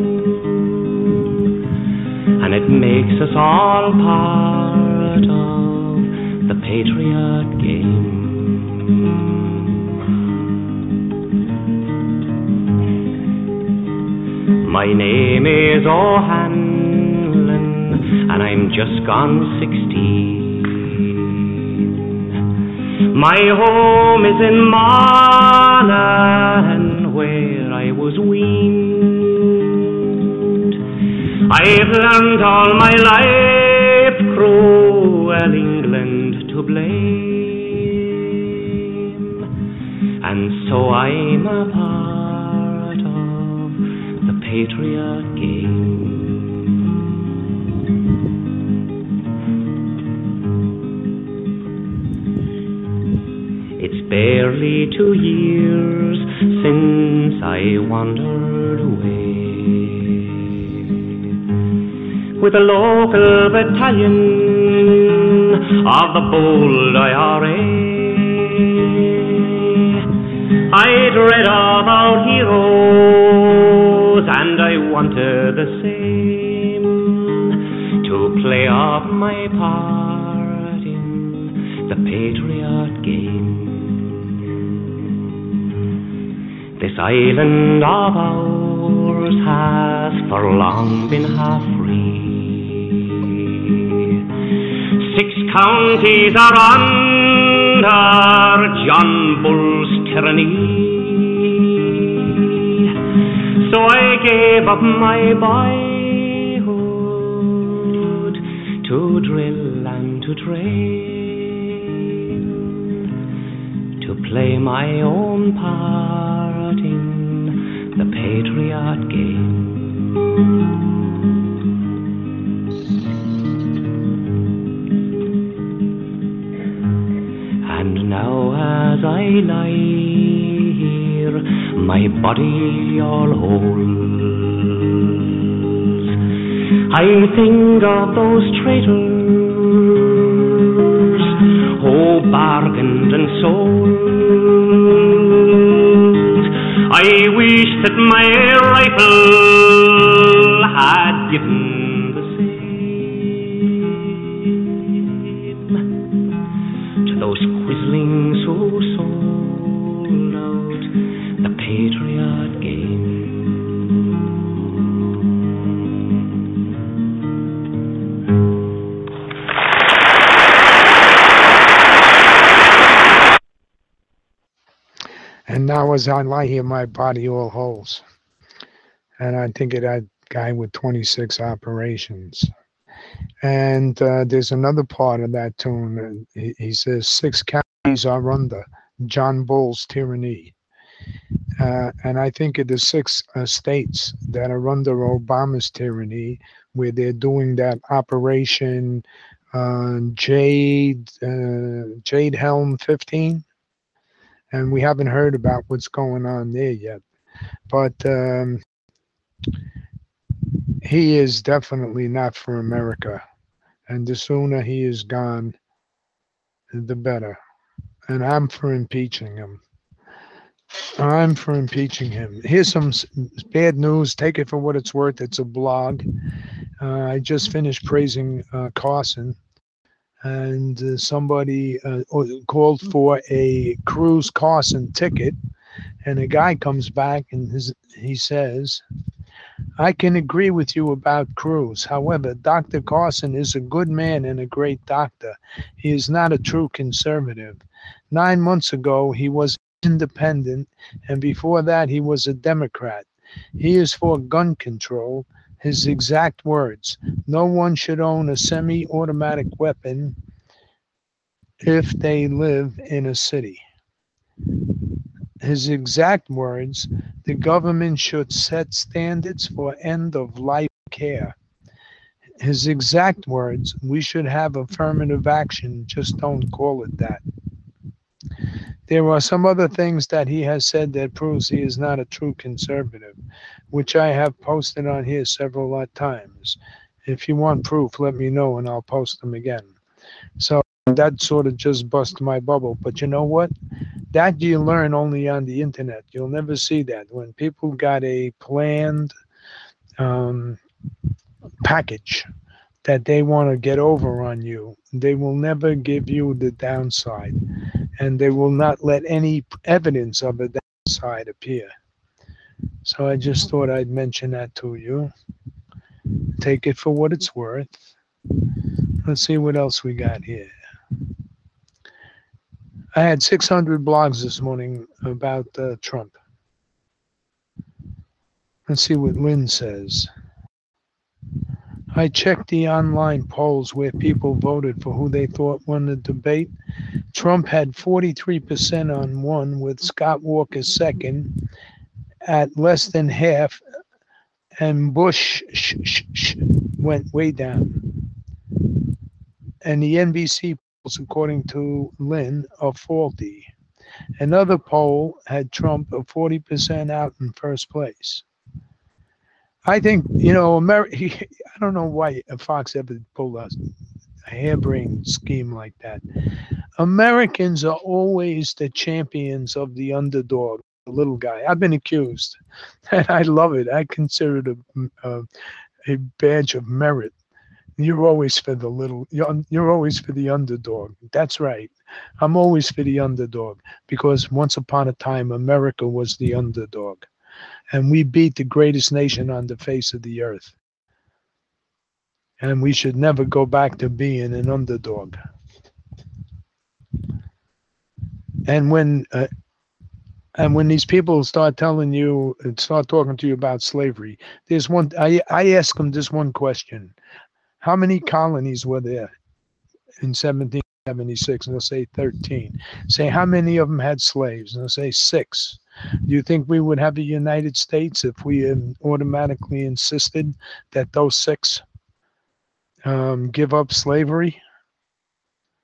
and it makes us all part of the patriot game. My name is O'Hanlon, and I'm just gone sixteen. My home is in Monaghan, where I was weaned. I've learned all my life cruel England to blame, and so I'm a part of the patriot game. It's barely two years since I wandered away with a local battalion of the bold I R A. I'd read of our heroes and I wanted the same, to play off my part in the patriot game. This island of ours has for long been half free. Six counties are under John Bull's tyranny. So I gave up my boyhood to drill and to train, to play my own part in the patriot game. my body all holes. I think of those traitors who bargained and sold. I wish that my rifle had given the same to those quislings who sold out the Patriot game. And now as I lie here, my body all holes. And I think it had a guy with twenty-six operations. And uh, there's another part of that tune. He, he says, six counties are under John Bull's tyranny. Uh, and I think it is six uh, states that are under Obama's tyranny, where they're doing that Operation uh, Jade, uh, Jade Helm fifteen. And we haven't heard about what's going on there yet. But um, he is definitely not for America. And the sooner he is gone, the better. And I'm for impeaching him. I'm for impeaching him. Here's some bad news. Take it for what it's worth. It's a blog. Uh, I just finished praising uh, Carson. And uh, somebody uh, called for a Cruz Carson ticket, and a guy comes back and his, he says, I can agree with you about Cruz. However, Doctor Carson is a good man and a great doctor. He is not a true conservative. Nine months ago, he was independent, and before that, he was a Democrat. He is for gun control. His exact words, no one should own a semi-automatic weapon if they live in a city. His exact words, the government should set standards for end-of-life care. His exact words, we should have affirmative action, just don't call it that. There are some other things that he has said that proves he is not a true conservative, which I have posted on here several times. If you want proof, let me know and I'll post them again. So that sort of just bust my bubble. But you know what? That you learn only on the internet. You'll never see that. When people got a planned um, package that they want to get over on you, they will never give you the downside. And they will not let any evidence of a downside appear. So I just thought I'd mention that to you. Take it for what it's worth. Let's see what else we got here. I had six hundred blogs this morning about uh, Trump. Let's see what Lynn says. I checked the online polls where people voted for who they thought won the debate. Trump had forty-three percent on one, with Scott Walker second at less than half, and Bush sh sh sh went way down. And the N B C polls, according to Lynn, are faulty. Another poll had Trump at forty percent out in first place. I think, you know, America, I don't know why Fox ever pulled a harebrained scheme like that. Americans are always the champions of the underdog, the little guy. I've been accused, and I love it. I consider it a, a, a badge of merit. You're always for the little, you're, you're always for the underdog. That's right. I'm always for the underdog, because once upon a time, America was the underdog. And we beat the greatest nation on the face of the earth. And we should never go back to being an underdog. And when uh, and when these people start telling you, start talking to you about slavery, there's one, I, I ask them this one question. How many colonies were there in seventeen seventy-six? And they'll say thirteen. Say, how many of them had slaves? And they'll say six. Do you think we would have a United States if we automatically insisted that those six um, give up slavery?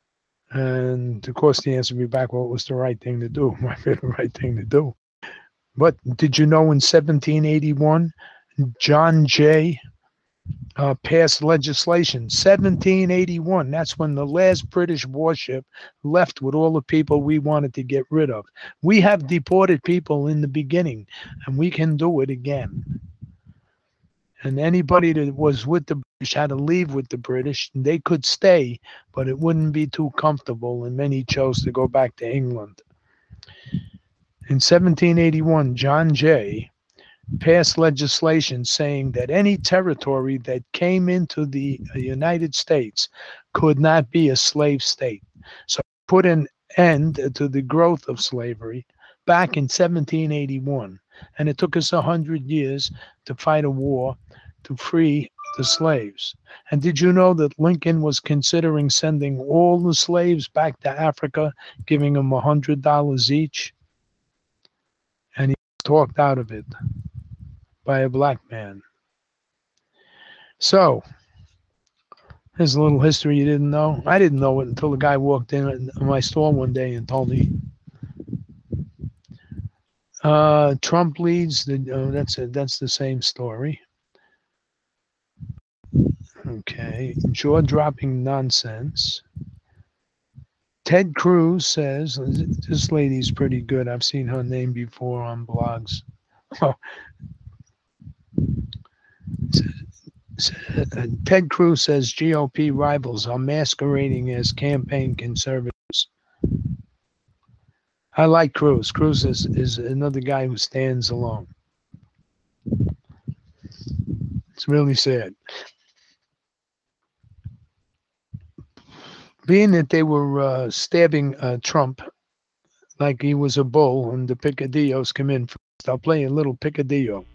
And of course, the answer would be back, well, it was the right thing to do. Might be the right thing to do. But did you know in seventeen eighty-one, John Jay uh, passed legislation? seventeen eighty-one. That's when the last British warship left with all the people we wanted to get rid of. We have deported people in the beginning, and we can do it again. And anybody that was with the British had to leave with the British. They could stay, but it wouldn't be too comfortable, and many chose to go back to England. In seventeen eighty-one, John Jay passed legislation saying that any territory that came into the United States could not be a slave state. So put an end to the growth of slavery back in seventeen eighty-one. And it took us one hundred years to fight a war to free the slaves. And did you know that Lincoln was considering sending all the slaves back to Africa, giving them one hundred dollars each? And he was talked out of it by a black man. So, here's a little history you didn't know. I didn't know it until the guy walked in at my store one day and told me. Uh, Trump leads the. Oh, that's a, that's the same story. Okay, jaw-dropping nonsense. Ted Cruz says this lady's pretty good. I've seen her name before on blogs. Oh. Ted Cruz says G O P rivals are masquerading as campaign conservatives. I like Cruz. Cruz is, is another guy who stands alone. It's really sad. Being that they were uh, stabbing uh, Trump like he was a bull, and the picadillos come in first, I'll play a little picadillo.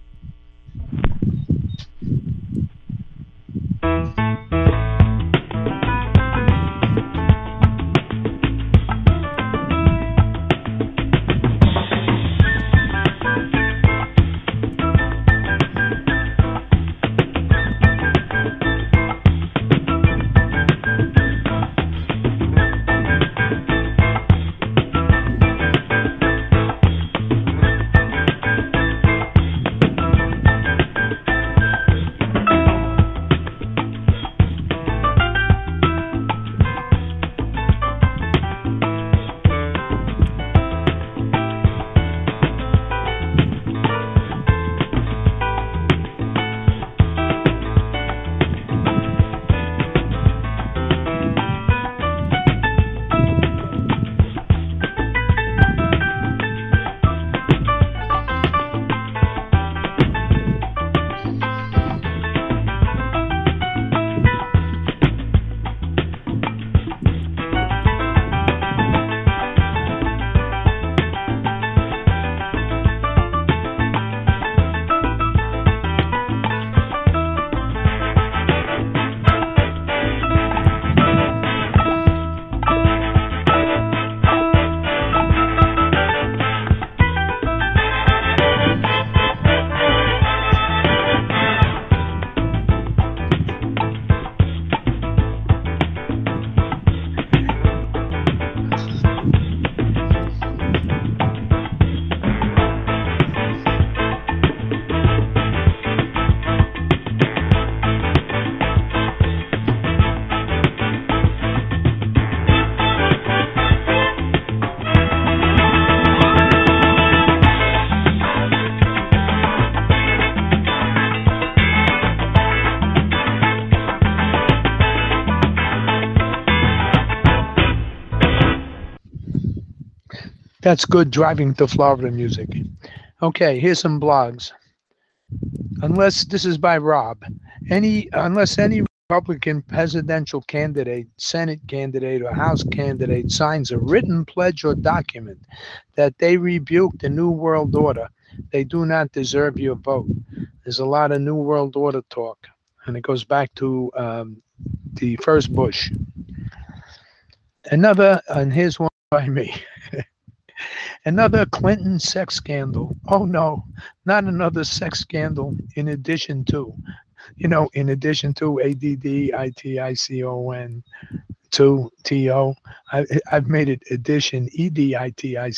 That's good driving to Florida music. Okay, here's some blogs. Unless this is by Rob, any unless any Republican presidential candidate, Senate candidate, or House candidate signs a written pledge or document that they rebuke the New World Order, they do not deserve your vote. There's a lot of New World Order talk, and it goes back to um, the first Bush. Another, and here's one by me. Another Clinton sex scandal. Oh no, not another sex scandal in addition to, you know, in addition to A D D I T I C O N two, T O. I, I've made it edition, E D I T I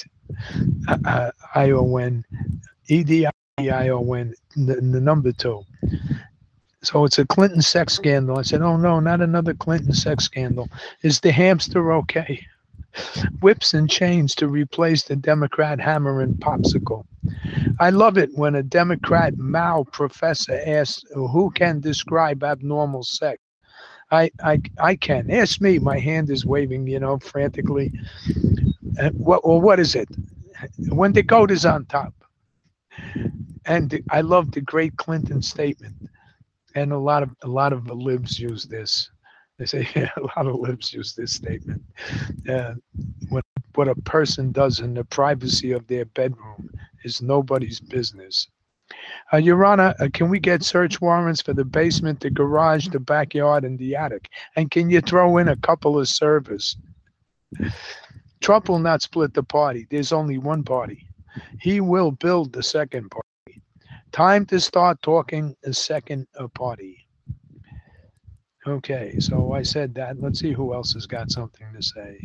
O N, E D I T I O N, the, the number two. So it's a Clinton sex scandal. I said, oh, no, not another Clinton sex scandal. Is the hamster okay? Whips and chains to replace the Democrat hammer and popsicle. I love it when a Democrat Mao professor asks, who can describe abnormal sex? I, I, I can. Ask me. My hand is waving, you know, frantically. Uh, what, or what is it? When the goat is on top. And the, I love the great Clinton statement. And a lot of a lot of the libs use this. They say yeah, a lot of libs use this statement. Uh, what what a person does in the privacy of their bedroom is nobody's business. Uh, Your Honor, uh, can we get search warrants for the basement, the garage, the backyard, and the attic? And can you throw in a couple of servers? Trump will not split the party. There's only one party. He will build the second party. Time to start talking a second a party. Okay, so I said that. Let's see who else has got something to say.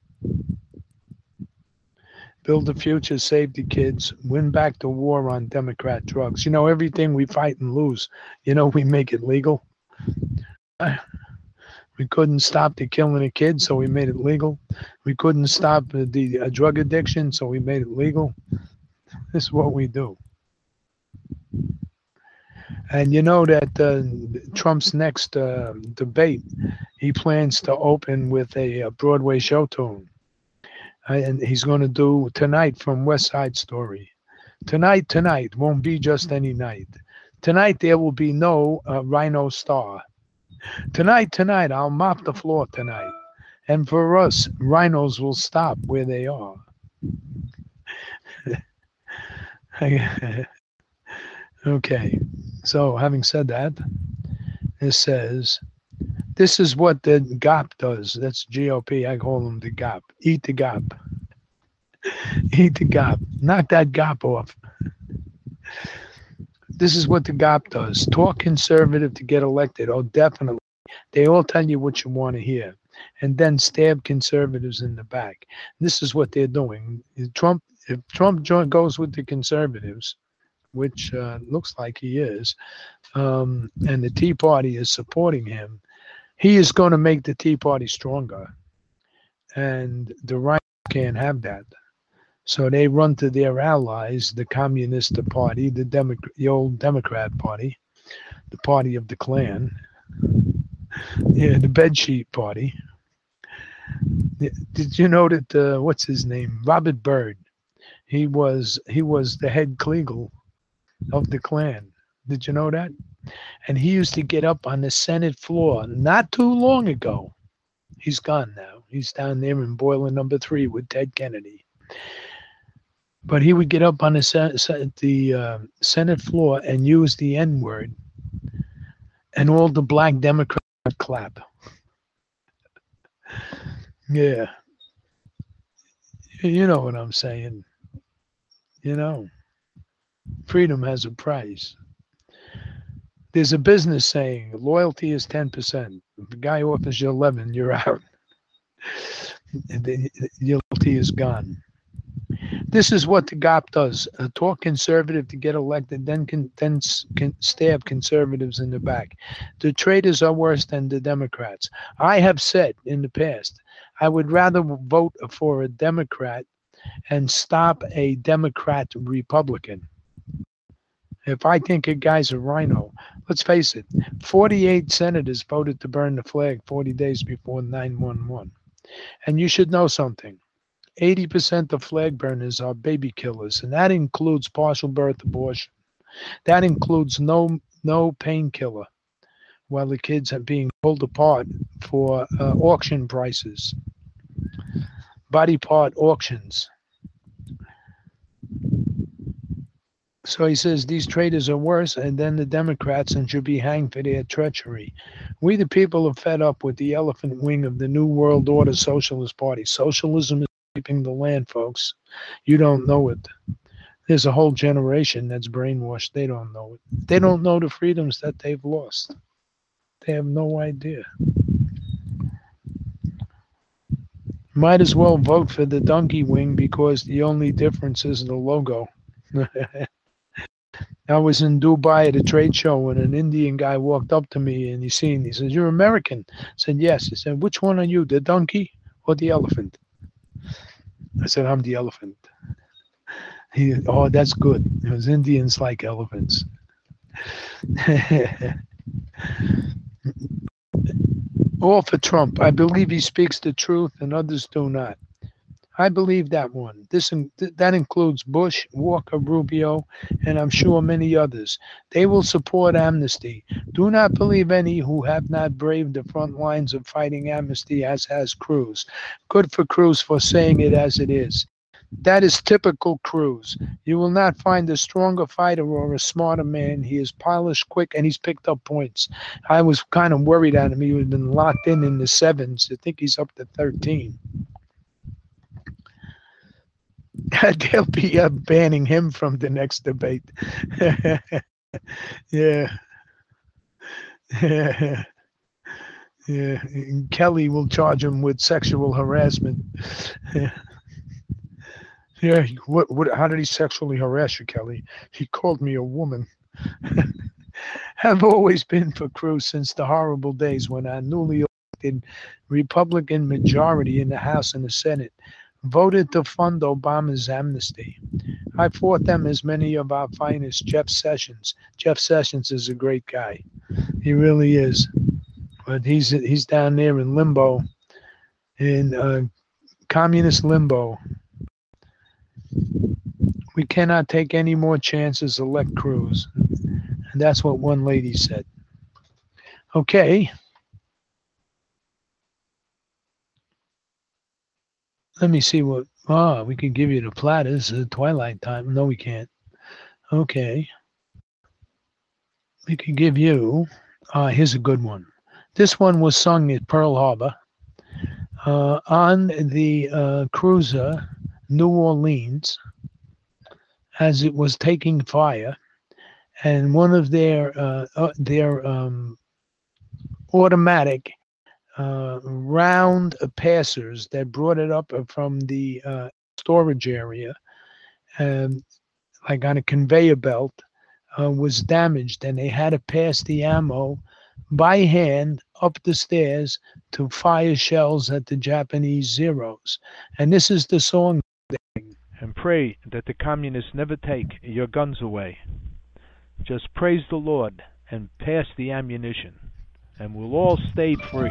Build the future, save the kids, win back the war on Democrat drugs. You know, everything we fight and lose, you know, we make it legal. We couldn't stop the killing of kids, so we made it legal. We couldn't stop the uh, drug addiction, so we made it legal. This is what we do. And you know that uh, Trump's next uh, debate, he plans to open with a, a Broadway show tune. Uh, and he's going to do Tonight from West Side Story. Tonight, tonight won't be just any night. Tonight there will be no uh, Rhino Star. Tonight, tonight, I'll mop the floor tonight. And for us, rhinos will stop where they are. Okay, so having said that, it says, this is what the G O P does. That's G O P. I call them the G O P. Eat the G O P. Eat the G O P. Knock that G O P off. This is what the G O P does. Talk conservative to get elected. Oh, definitely. They all tell you what you want to hear. And then stab conservatives in the back. This is what they're doing. Trump, if Trump goes with the conservatives, which uh, looks like he is, um, and the Tea Party is supporting him, he is going to make the Tea Party stronger. And the right can't have that. So they run to their allies, the Communist Party, the, Demo- the old Democrat Party, the Party of the Klan, yeah, the Bedsheet Party. Did you know that, uh, what's his name? Robert Byrd. He was, he was the head Kleagle of the Klan. Did you know that? And he used to get up on the Senate floor not too long ago. He's gone now. He's down there in boiler number three with Ted Kennedy. But he would get up on the, the uh, Senate floor and use the N-word, and all the black Democrats would clap. Yeah. You know what I'm saying. You know. Freedom has a price. There's a business saying, loyalty is ten percent. If the guy offers you eleven, you're out. The loyalty is gone. This is what the G O P does. Uh, talk conservative to get elected, then can, then can stab conservatives in the back. The traitors are worse than the Democrats. I have said in the past, I would rather vote for a Democrat and stop a Democrat Republican. If I think a guy's a rhino, let's face it, forty-eight senators voted to burn the flag forty days before nine one one. And you should know something. eighty percent of flag burners are baby killers, and that includes partial birth abortion. That includes no no painkiller while the kids are being pulled apart for uh, auction prices, body part auctions. So he says these traitors are worse and then the Democrats and should be hanged for their treachery. We the people are fed up with the elephant wing of the New World Order Socialist Party. Socialism is keeping the land, folks. You don't know it. There's a whole generation that's brainwashed. They don't know it. They don't know the freedoms that they've lost. They have no idea. Might as well vote for the donkey wing because the only difference is the logo. I was in Dubai at a trade show and an Indian guy walked up to me and he seen, he said, "You're American?" I said, "Yes." He said, "Which one are you, the donkey or the elephant?" I said, "I'm the elephant." He, oh, that's good. Because Indians like elephants. All for Trump. I believe he speaks the truth and others do not. I believe that one. This that includes Bush, Walker, Rubio, and I'm sure many others. They will support amnesty. Do not believe any who have not braved the front lines of fighting amnesty, as has Cruz. Good for Cruz for saying it as it is. That is typical Cruz. You will not find a stronger fighter or a smarter man. He is polished, quick, and he's picked up points. I was kind of worried on him. He had been locked in in the sevens. I think he's up to thirteen. They'll be uh, banning him from the next debate. Yeah. Yeah. Yeah. And Kelly will charge him with sexual harassment. Yeah. What, what, how did he sexually harass you, Kelly? He called me a woman. Have always been for Cruz since the horrible days when our newly elected Republican majority in the House and the Senate voted to fund Obama's amnesty. I fought them as many of our finest, Jeff Sessions. Jeff Sessions is a great guy. He really is. But he's he's down there in limbo, in uh, communist limbo. We cannot take any more chances. Elect Cruz. And that's what one lady said. Okay. Let me see what, ah, we can give you the platters at twilight time. No, we can't. Okay. We can give you, uh, here's a good one. This one was sung at Pearl Harbor uh, on the uh, cruiser New Orleans as it was taking fire. And one of their, uh, uh, their um, automatic Uh, round passers that brought it up from the uh, storage area, um, like on a conveyor belt, uh, was damaged, and they had to pass the ammo by hand up the stairs to fire shells at the Japanese Zeros. And this is the song. And pray that the communists never take your guns away. Just praise the Lord and pass the ammunition, and we'll all stay free.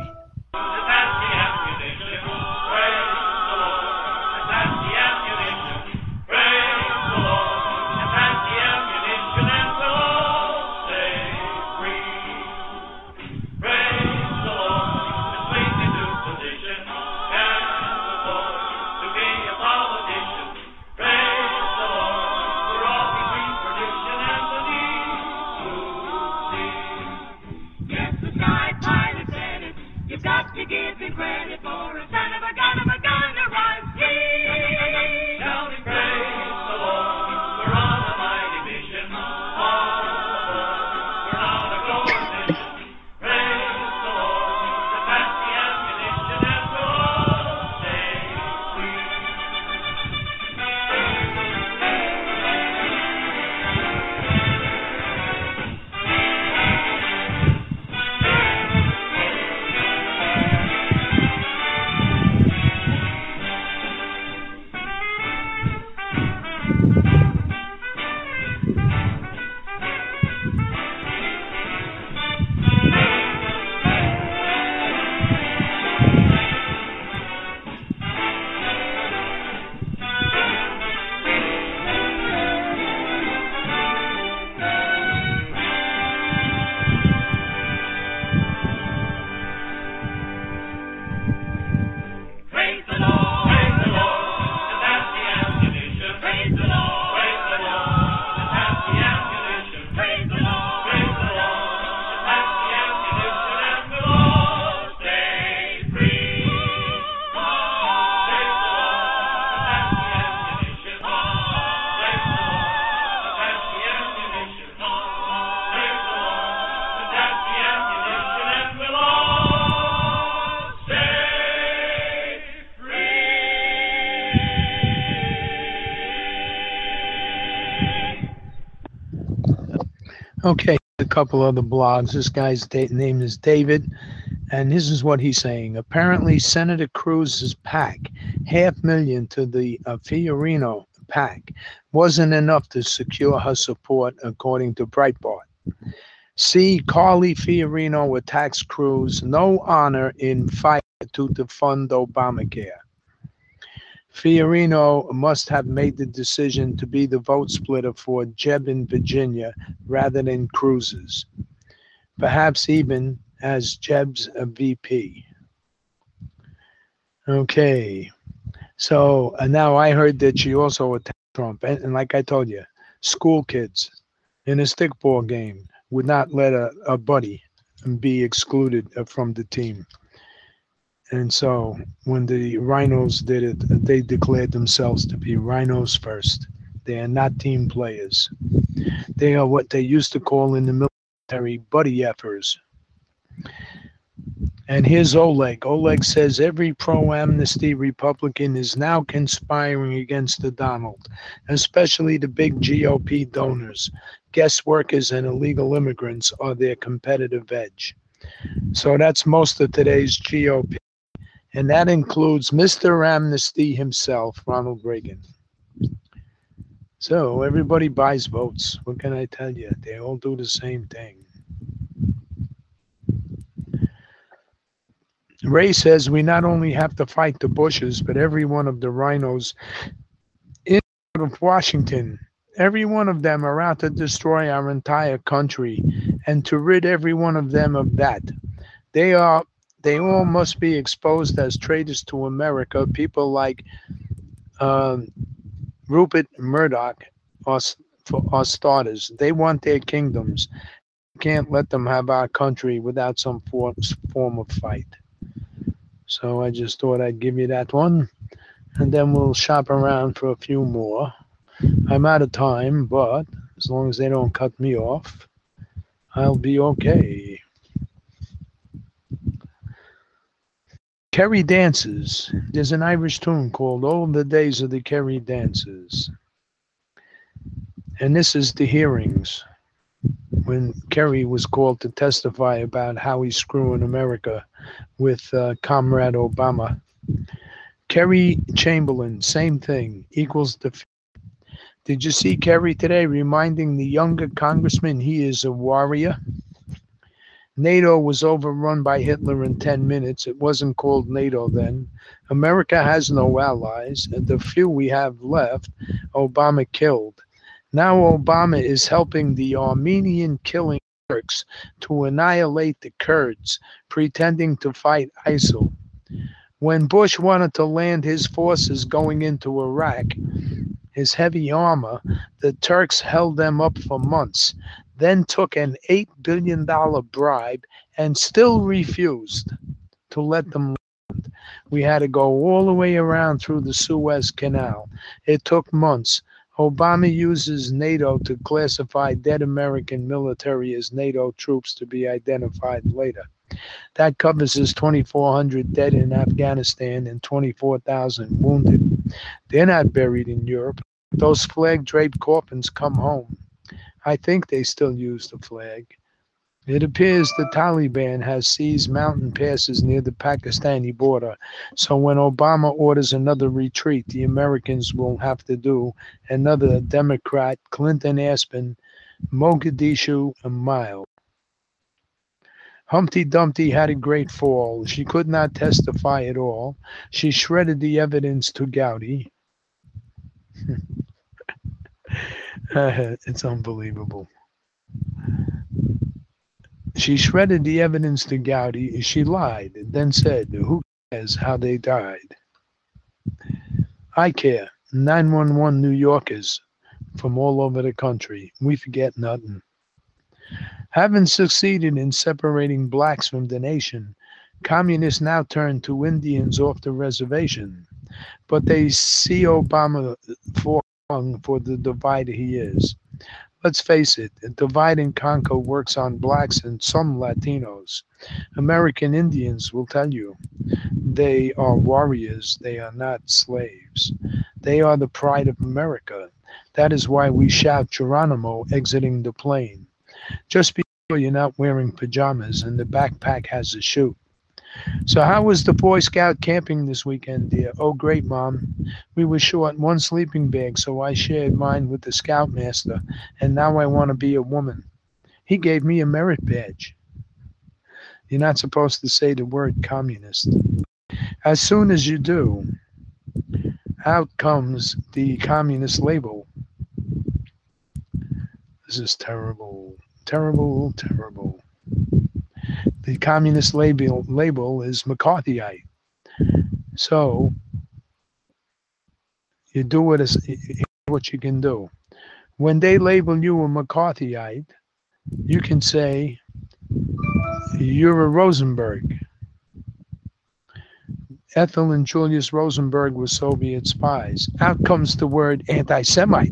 Okay, a couple other blogs. This guy's da- name is David, and this is what he's saying. Apparently, Senator Cruz's PAC, half million to the uh, Fiorino PAC, wasn't enough to secure her support, according to Breitbart. See, Carly Fiorino attacks Cruz, no honor in fight to defund Obamacare. Fiorino must have made the decision to be the vote splitter for Jeb in Virginia rather than Cruz's, perhaps even as Jeb's a V P. Okay, so uh, now I heard that she also attacked Trump, and, and like I told you, school kids in a stickball game would not let a, a buddy be excluded from the team. And so when the Rhinos did it, they declared themselves to be Rhinos first. They are not team players. They are what they used to call in the military buddy effers. And here's Oleg. Oleg says every pro-amnesty Republican is now conspiring against the Donald, especially the big G O P donors. Guest workers and illegal immigrants are their competitive edge. So that's most of today's G O P. And that includes Mister Amnesty himself, Ronald Reagan. So everybody buys votes. What can I tell you? They all do the same thing. Ray says we not only have to fight the Bushes, but every one of the Rhinos in Washington. Every one of them are out to destroy our entire country and to rid every one of them of that. They are They all must be exposed as traitors to America. People like um, Rupert Murdoch are, are starters. They want their kingdoms. We can't let them have our country without some form, form of fight. So I just thought I'd give you that one, and then we'll shop around for a few more. I'm out of time, but as long as they don't cut me off, I'll be okay. Kerry Dances. There's an Irish tune called "Oh, the Days of the Kerry Dances." And this is the hearings when Kerry was called to testify about how he's screwing America with uh, Comrade Obama. Kerry Chamberlain, same thing, equals the... Did you see Kerry today reminding the younger congressman he is a warrior? NATO was overrun by Hitler in ten minutes. It wasn't called NATO then. America has no allies, and the few we have left, Obama killed. Now Obama is helping the Armenian killing Turks to annihilate the Kurds, pretending to fight ISIL. When Bush wanted to land his forces going into Iraq, his heavy armor, the Turks held them up for months, then took an eight billion dollars bribe and still refused to let them land. We had to go all the way around through the Suez Canal. It took months. Obama uses NATO to classify dead American military as NATO troops to be identified later. That covers his twenty-four hundred dead in Afghanistan and twenty-four thousand wounded. They're not buried in Europe. Those flag-draped coffins come home. I think they still use the flag. It appears the Taliban has seized mountain passes near the Pakistani border. So when Obama orders another retreat, the Americans will have to do another Democrat, Clinton Aspen, Mogadishu, a mile. Humpty Dumpty had a great fall. She could not testify at all. She shredded the evidence to Gowdy. It's unbelievable. She shredded the evidence to Gowdy. She lied and then said, who cares how they died? I care. nine one one New Yorkers from all over the country. We forget nothing. Having succeeded in separating blacks from the nation, communists now turn to Indians off the reservation. But they see Obama for for the divider he is. Let's face it, divide and conquer works on blacks and some Latinos. American Indians will tell you they are warriors, they are not slaves. They are the pride of America. That is why we shout Geronimo exiting the plane. Just be sure you're not wearing pajamas and the backpack has a shoe. So how was the Boy Scout camping this weekend, dear? Oh, great, Mom. We were short one sleeping bag, so I shared mine with the Scoutmaster, and now I want to be a woman. He gave me a merit badge. You're not supposed to say the word communist. As soon as you do, out comes the communist label. This is terrible, terrible, terrible. The communist label label is McCarthyite. So you do what is what you can do. When they label you a McCarthyite, you can say you're a Rosenberg. Ethel and Julius Rosenberg were Soviet spies. Out comes the word anti-Semite.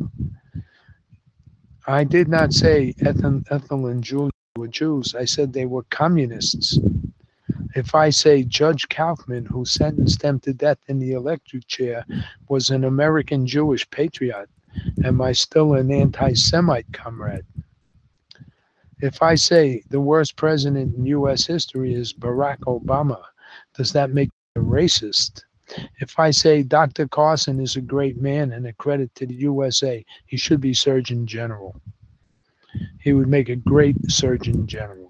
I did not say Ethel, Ethel and Julius were Jews. I said they were communists. If I say Judge Kaufman, who sentenced them to death in the electric chair, was an American Jewish patriot, am I still an anti-Semite, comrade? If I say the worst president in U S history is Barack Obama, does that make me a racist? If I say Doctor Carson is a great man and a credit to the U S A, he should be Surgeon General. He would make a great Surgeon General.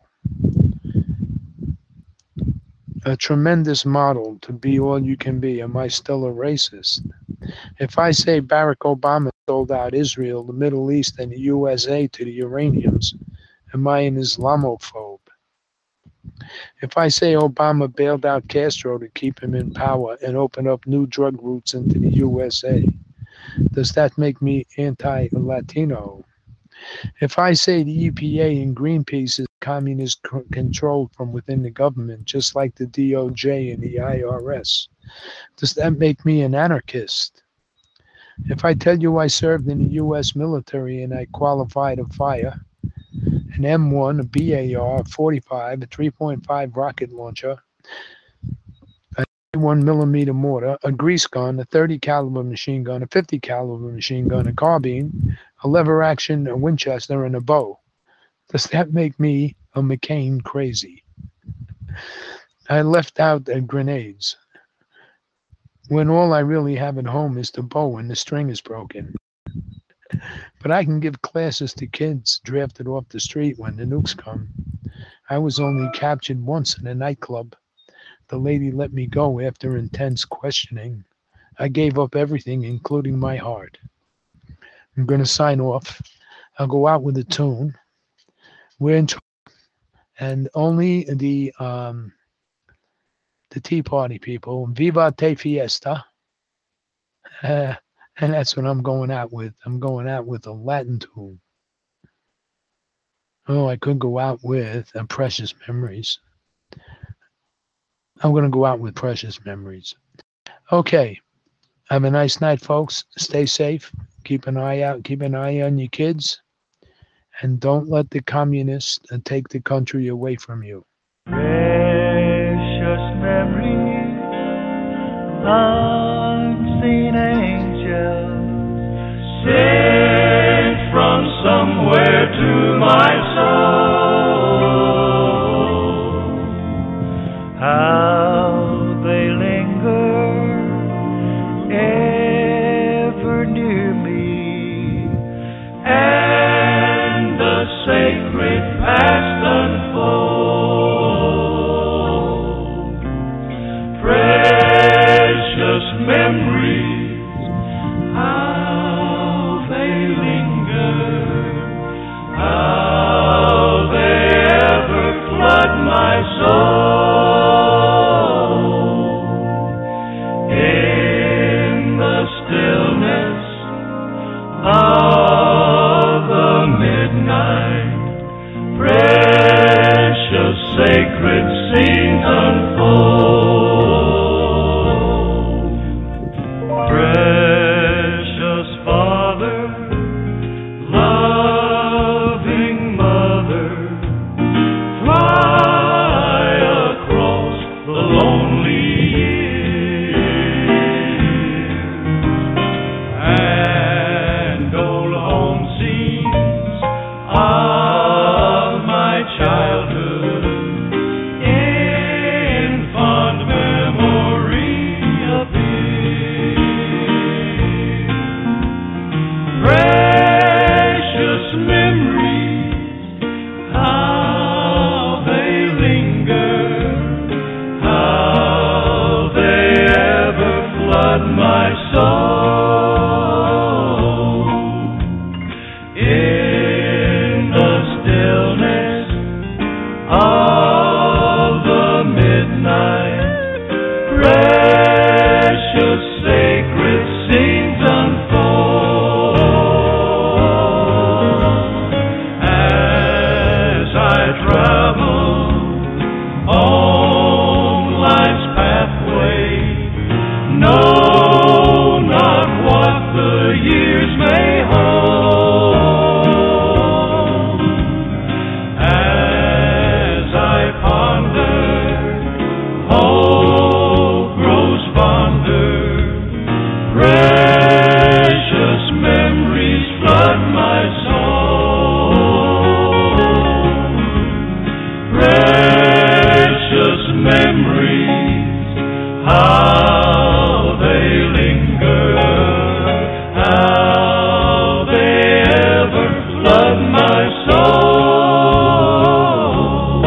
A tremendous model to be all you can be. Am I still a racist? If I say Barack Obama sold out Israel, the Middle East, and the U S A to the Iranians, am I an Islamophobe? If I say Obama bailed out Castro to keep him in power and open up new drug routes into the U S A, does that make me anti-Latino? If I say the E P A and Greenpeace is communist c- controlled from within the government, just like the D O J and the I R S, does that make me an anarchist? If I tell you I served in the U S military and I qualified to fire an M one, a B A R, a forty-five, a three point five rocket launcher, a one millimeter mortar, a grease gun, a thirty caliber machine gun, a fifty caliber machine gun, a carbine, a lever action, a Winchester, and a bow, does that make me a McCain crazy? I left out the grenades, when all I really have at home is the bow and the string is broken. But I can give classes to kids drafted off the street when the nukes come. I was only captured once in a nightclub. The lady let me go after intense questioning. I gave up everything, including my heart. I'm going to sign off. I'll go out with a tune. We're in, and only the um, the Tea Party people. Viva te fiesta. Uh, And that's what I'm going out with. I'm going out with a Latin tune. Oh, I could go out with uh, Precious Memories. I'm going to go out with Precious Memories. Okay. Have a nice night, folks. Stay safe. Keep an eye out. Keep an eye on your kids. And don't let the communists uh, take the country away from you. Precious memories, unseen angels, sent from somewhere to my soul. How they linger ever near me, and the sacred past unfold. Precious memories, how they linger, how they ever flood my soul. In the stillness of the midnight, precious sacred scenes unfold. Precious Father, loving Mother, fly across the lonely years, and old home scenes memories, how they linger, how they ever flood my soul. In the stillness of the midnight, precious sacred scenes unfold. As I travel on life's pathway, know not what the years may hold. As I ponder, hope grows fonder, precious memories flood my soul. Precious memories, how they linger, how they ever flood my soul.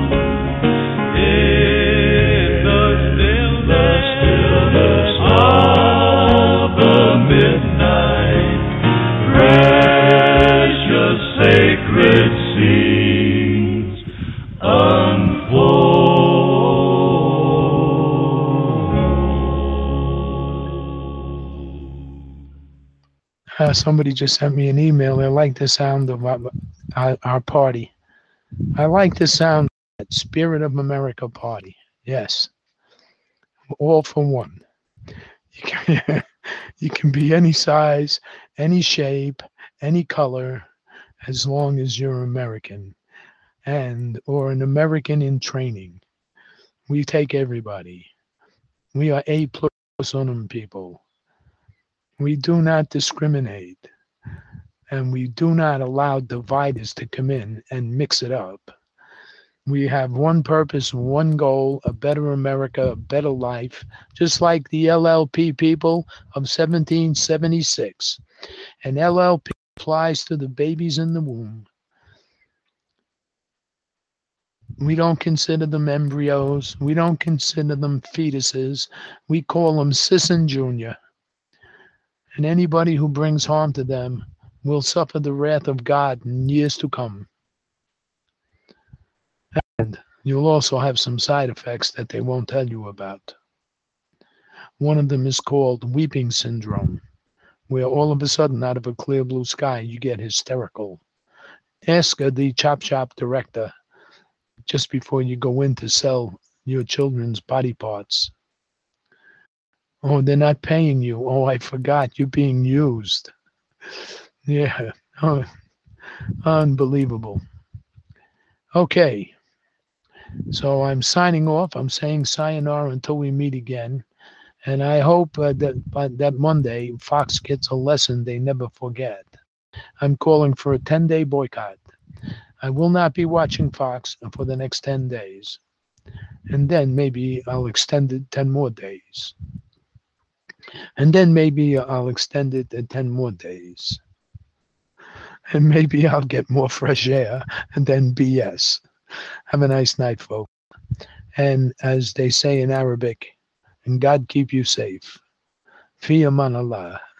In the stillness of the midnight, precious sacred scenes unfold. Uh, somebody just sent me an email. They like the sound of our, our, our party. I like the sound of that Spirit of America party. Yes. All for one. You can, you can be any size, any shape, any color, as long as you're American and or an American in training. We take everybody. We are A plus unum people. We do not discriminate, and we do not allow dividers to come in and mix it up. We have one purpose, one goal, a better America, a better life, just like the L L P people of seventeen seventy-six. And L L P applies to the babies in the womb. We don't consider them embryos. We don't consider them fetuses. We call them Sisson Junior And anybody who brings harm to them will suffer the wrath of God in years to come. And you'll also have some side effects that they won't tell you about. One of them is called weeping syndrome, where all of a sudden, out of a clear blue sky, you get hysterical. Ask the chop shop director just before you go in to sell your children's body parts. Oh, they're not paying you. Oh, I forgot, you're being used. Yeah, oh, unbelievable. Okay, so I'm signing off. I'm saying sayonara until we meet again. And I hope uh, that by that Monday, Fox gets a lesson they never forget. I'm calling for a ten-day boycott. I will not be watching Fox for the next ten days. And then maybe I'll extend it ten more days. And then maybe I'll extend it to ten more days. And maybe I'll get more fresh air and then B S. Have a nice night, folks. And as they say in Arabic, and God keep you safe. Fi aman Allah.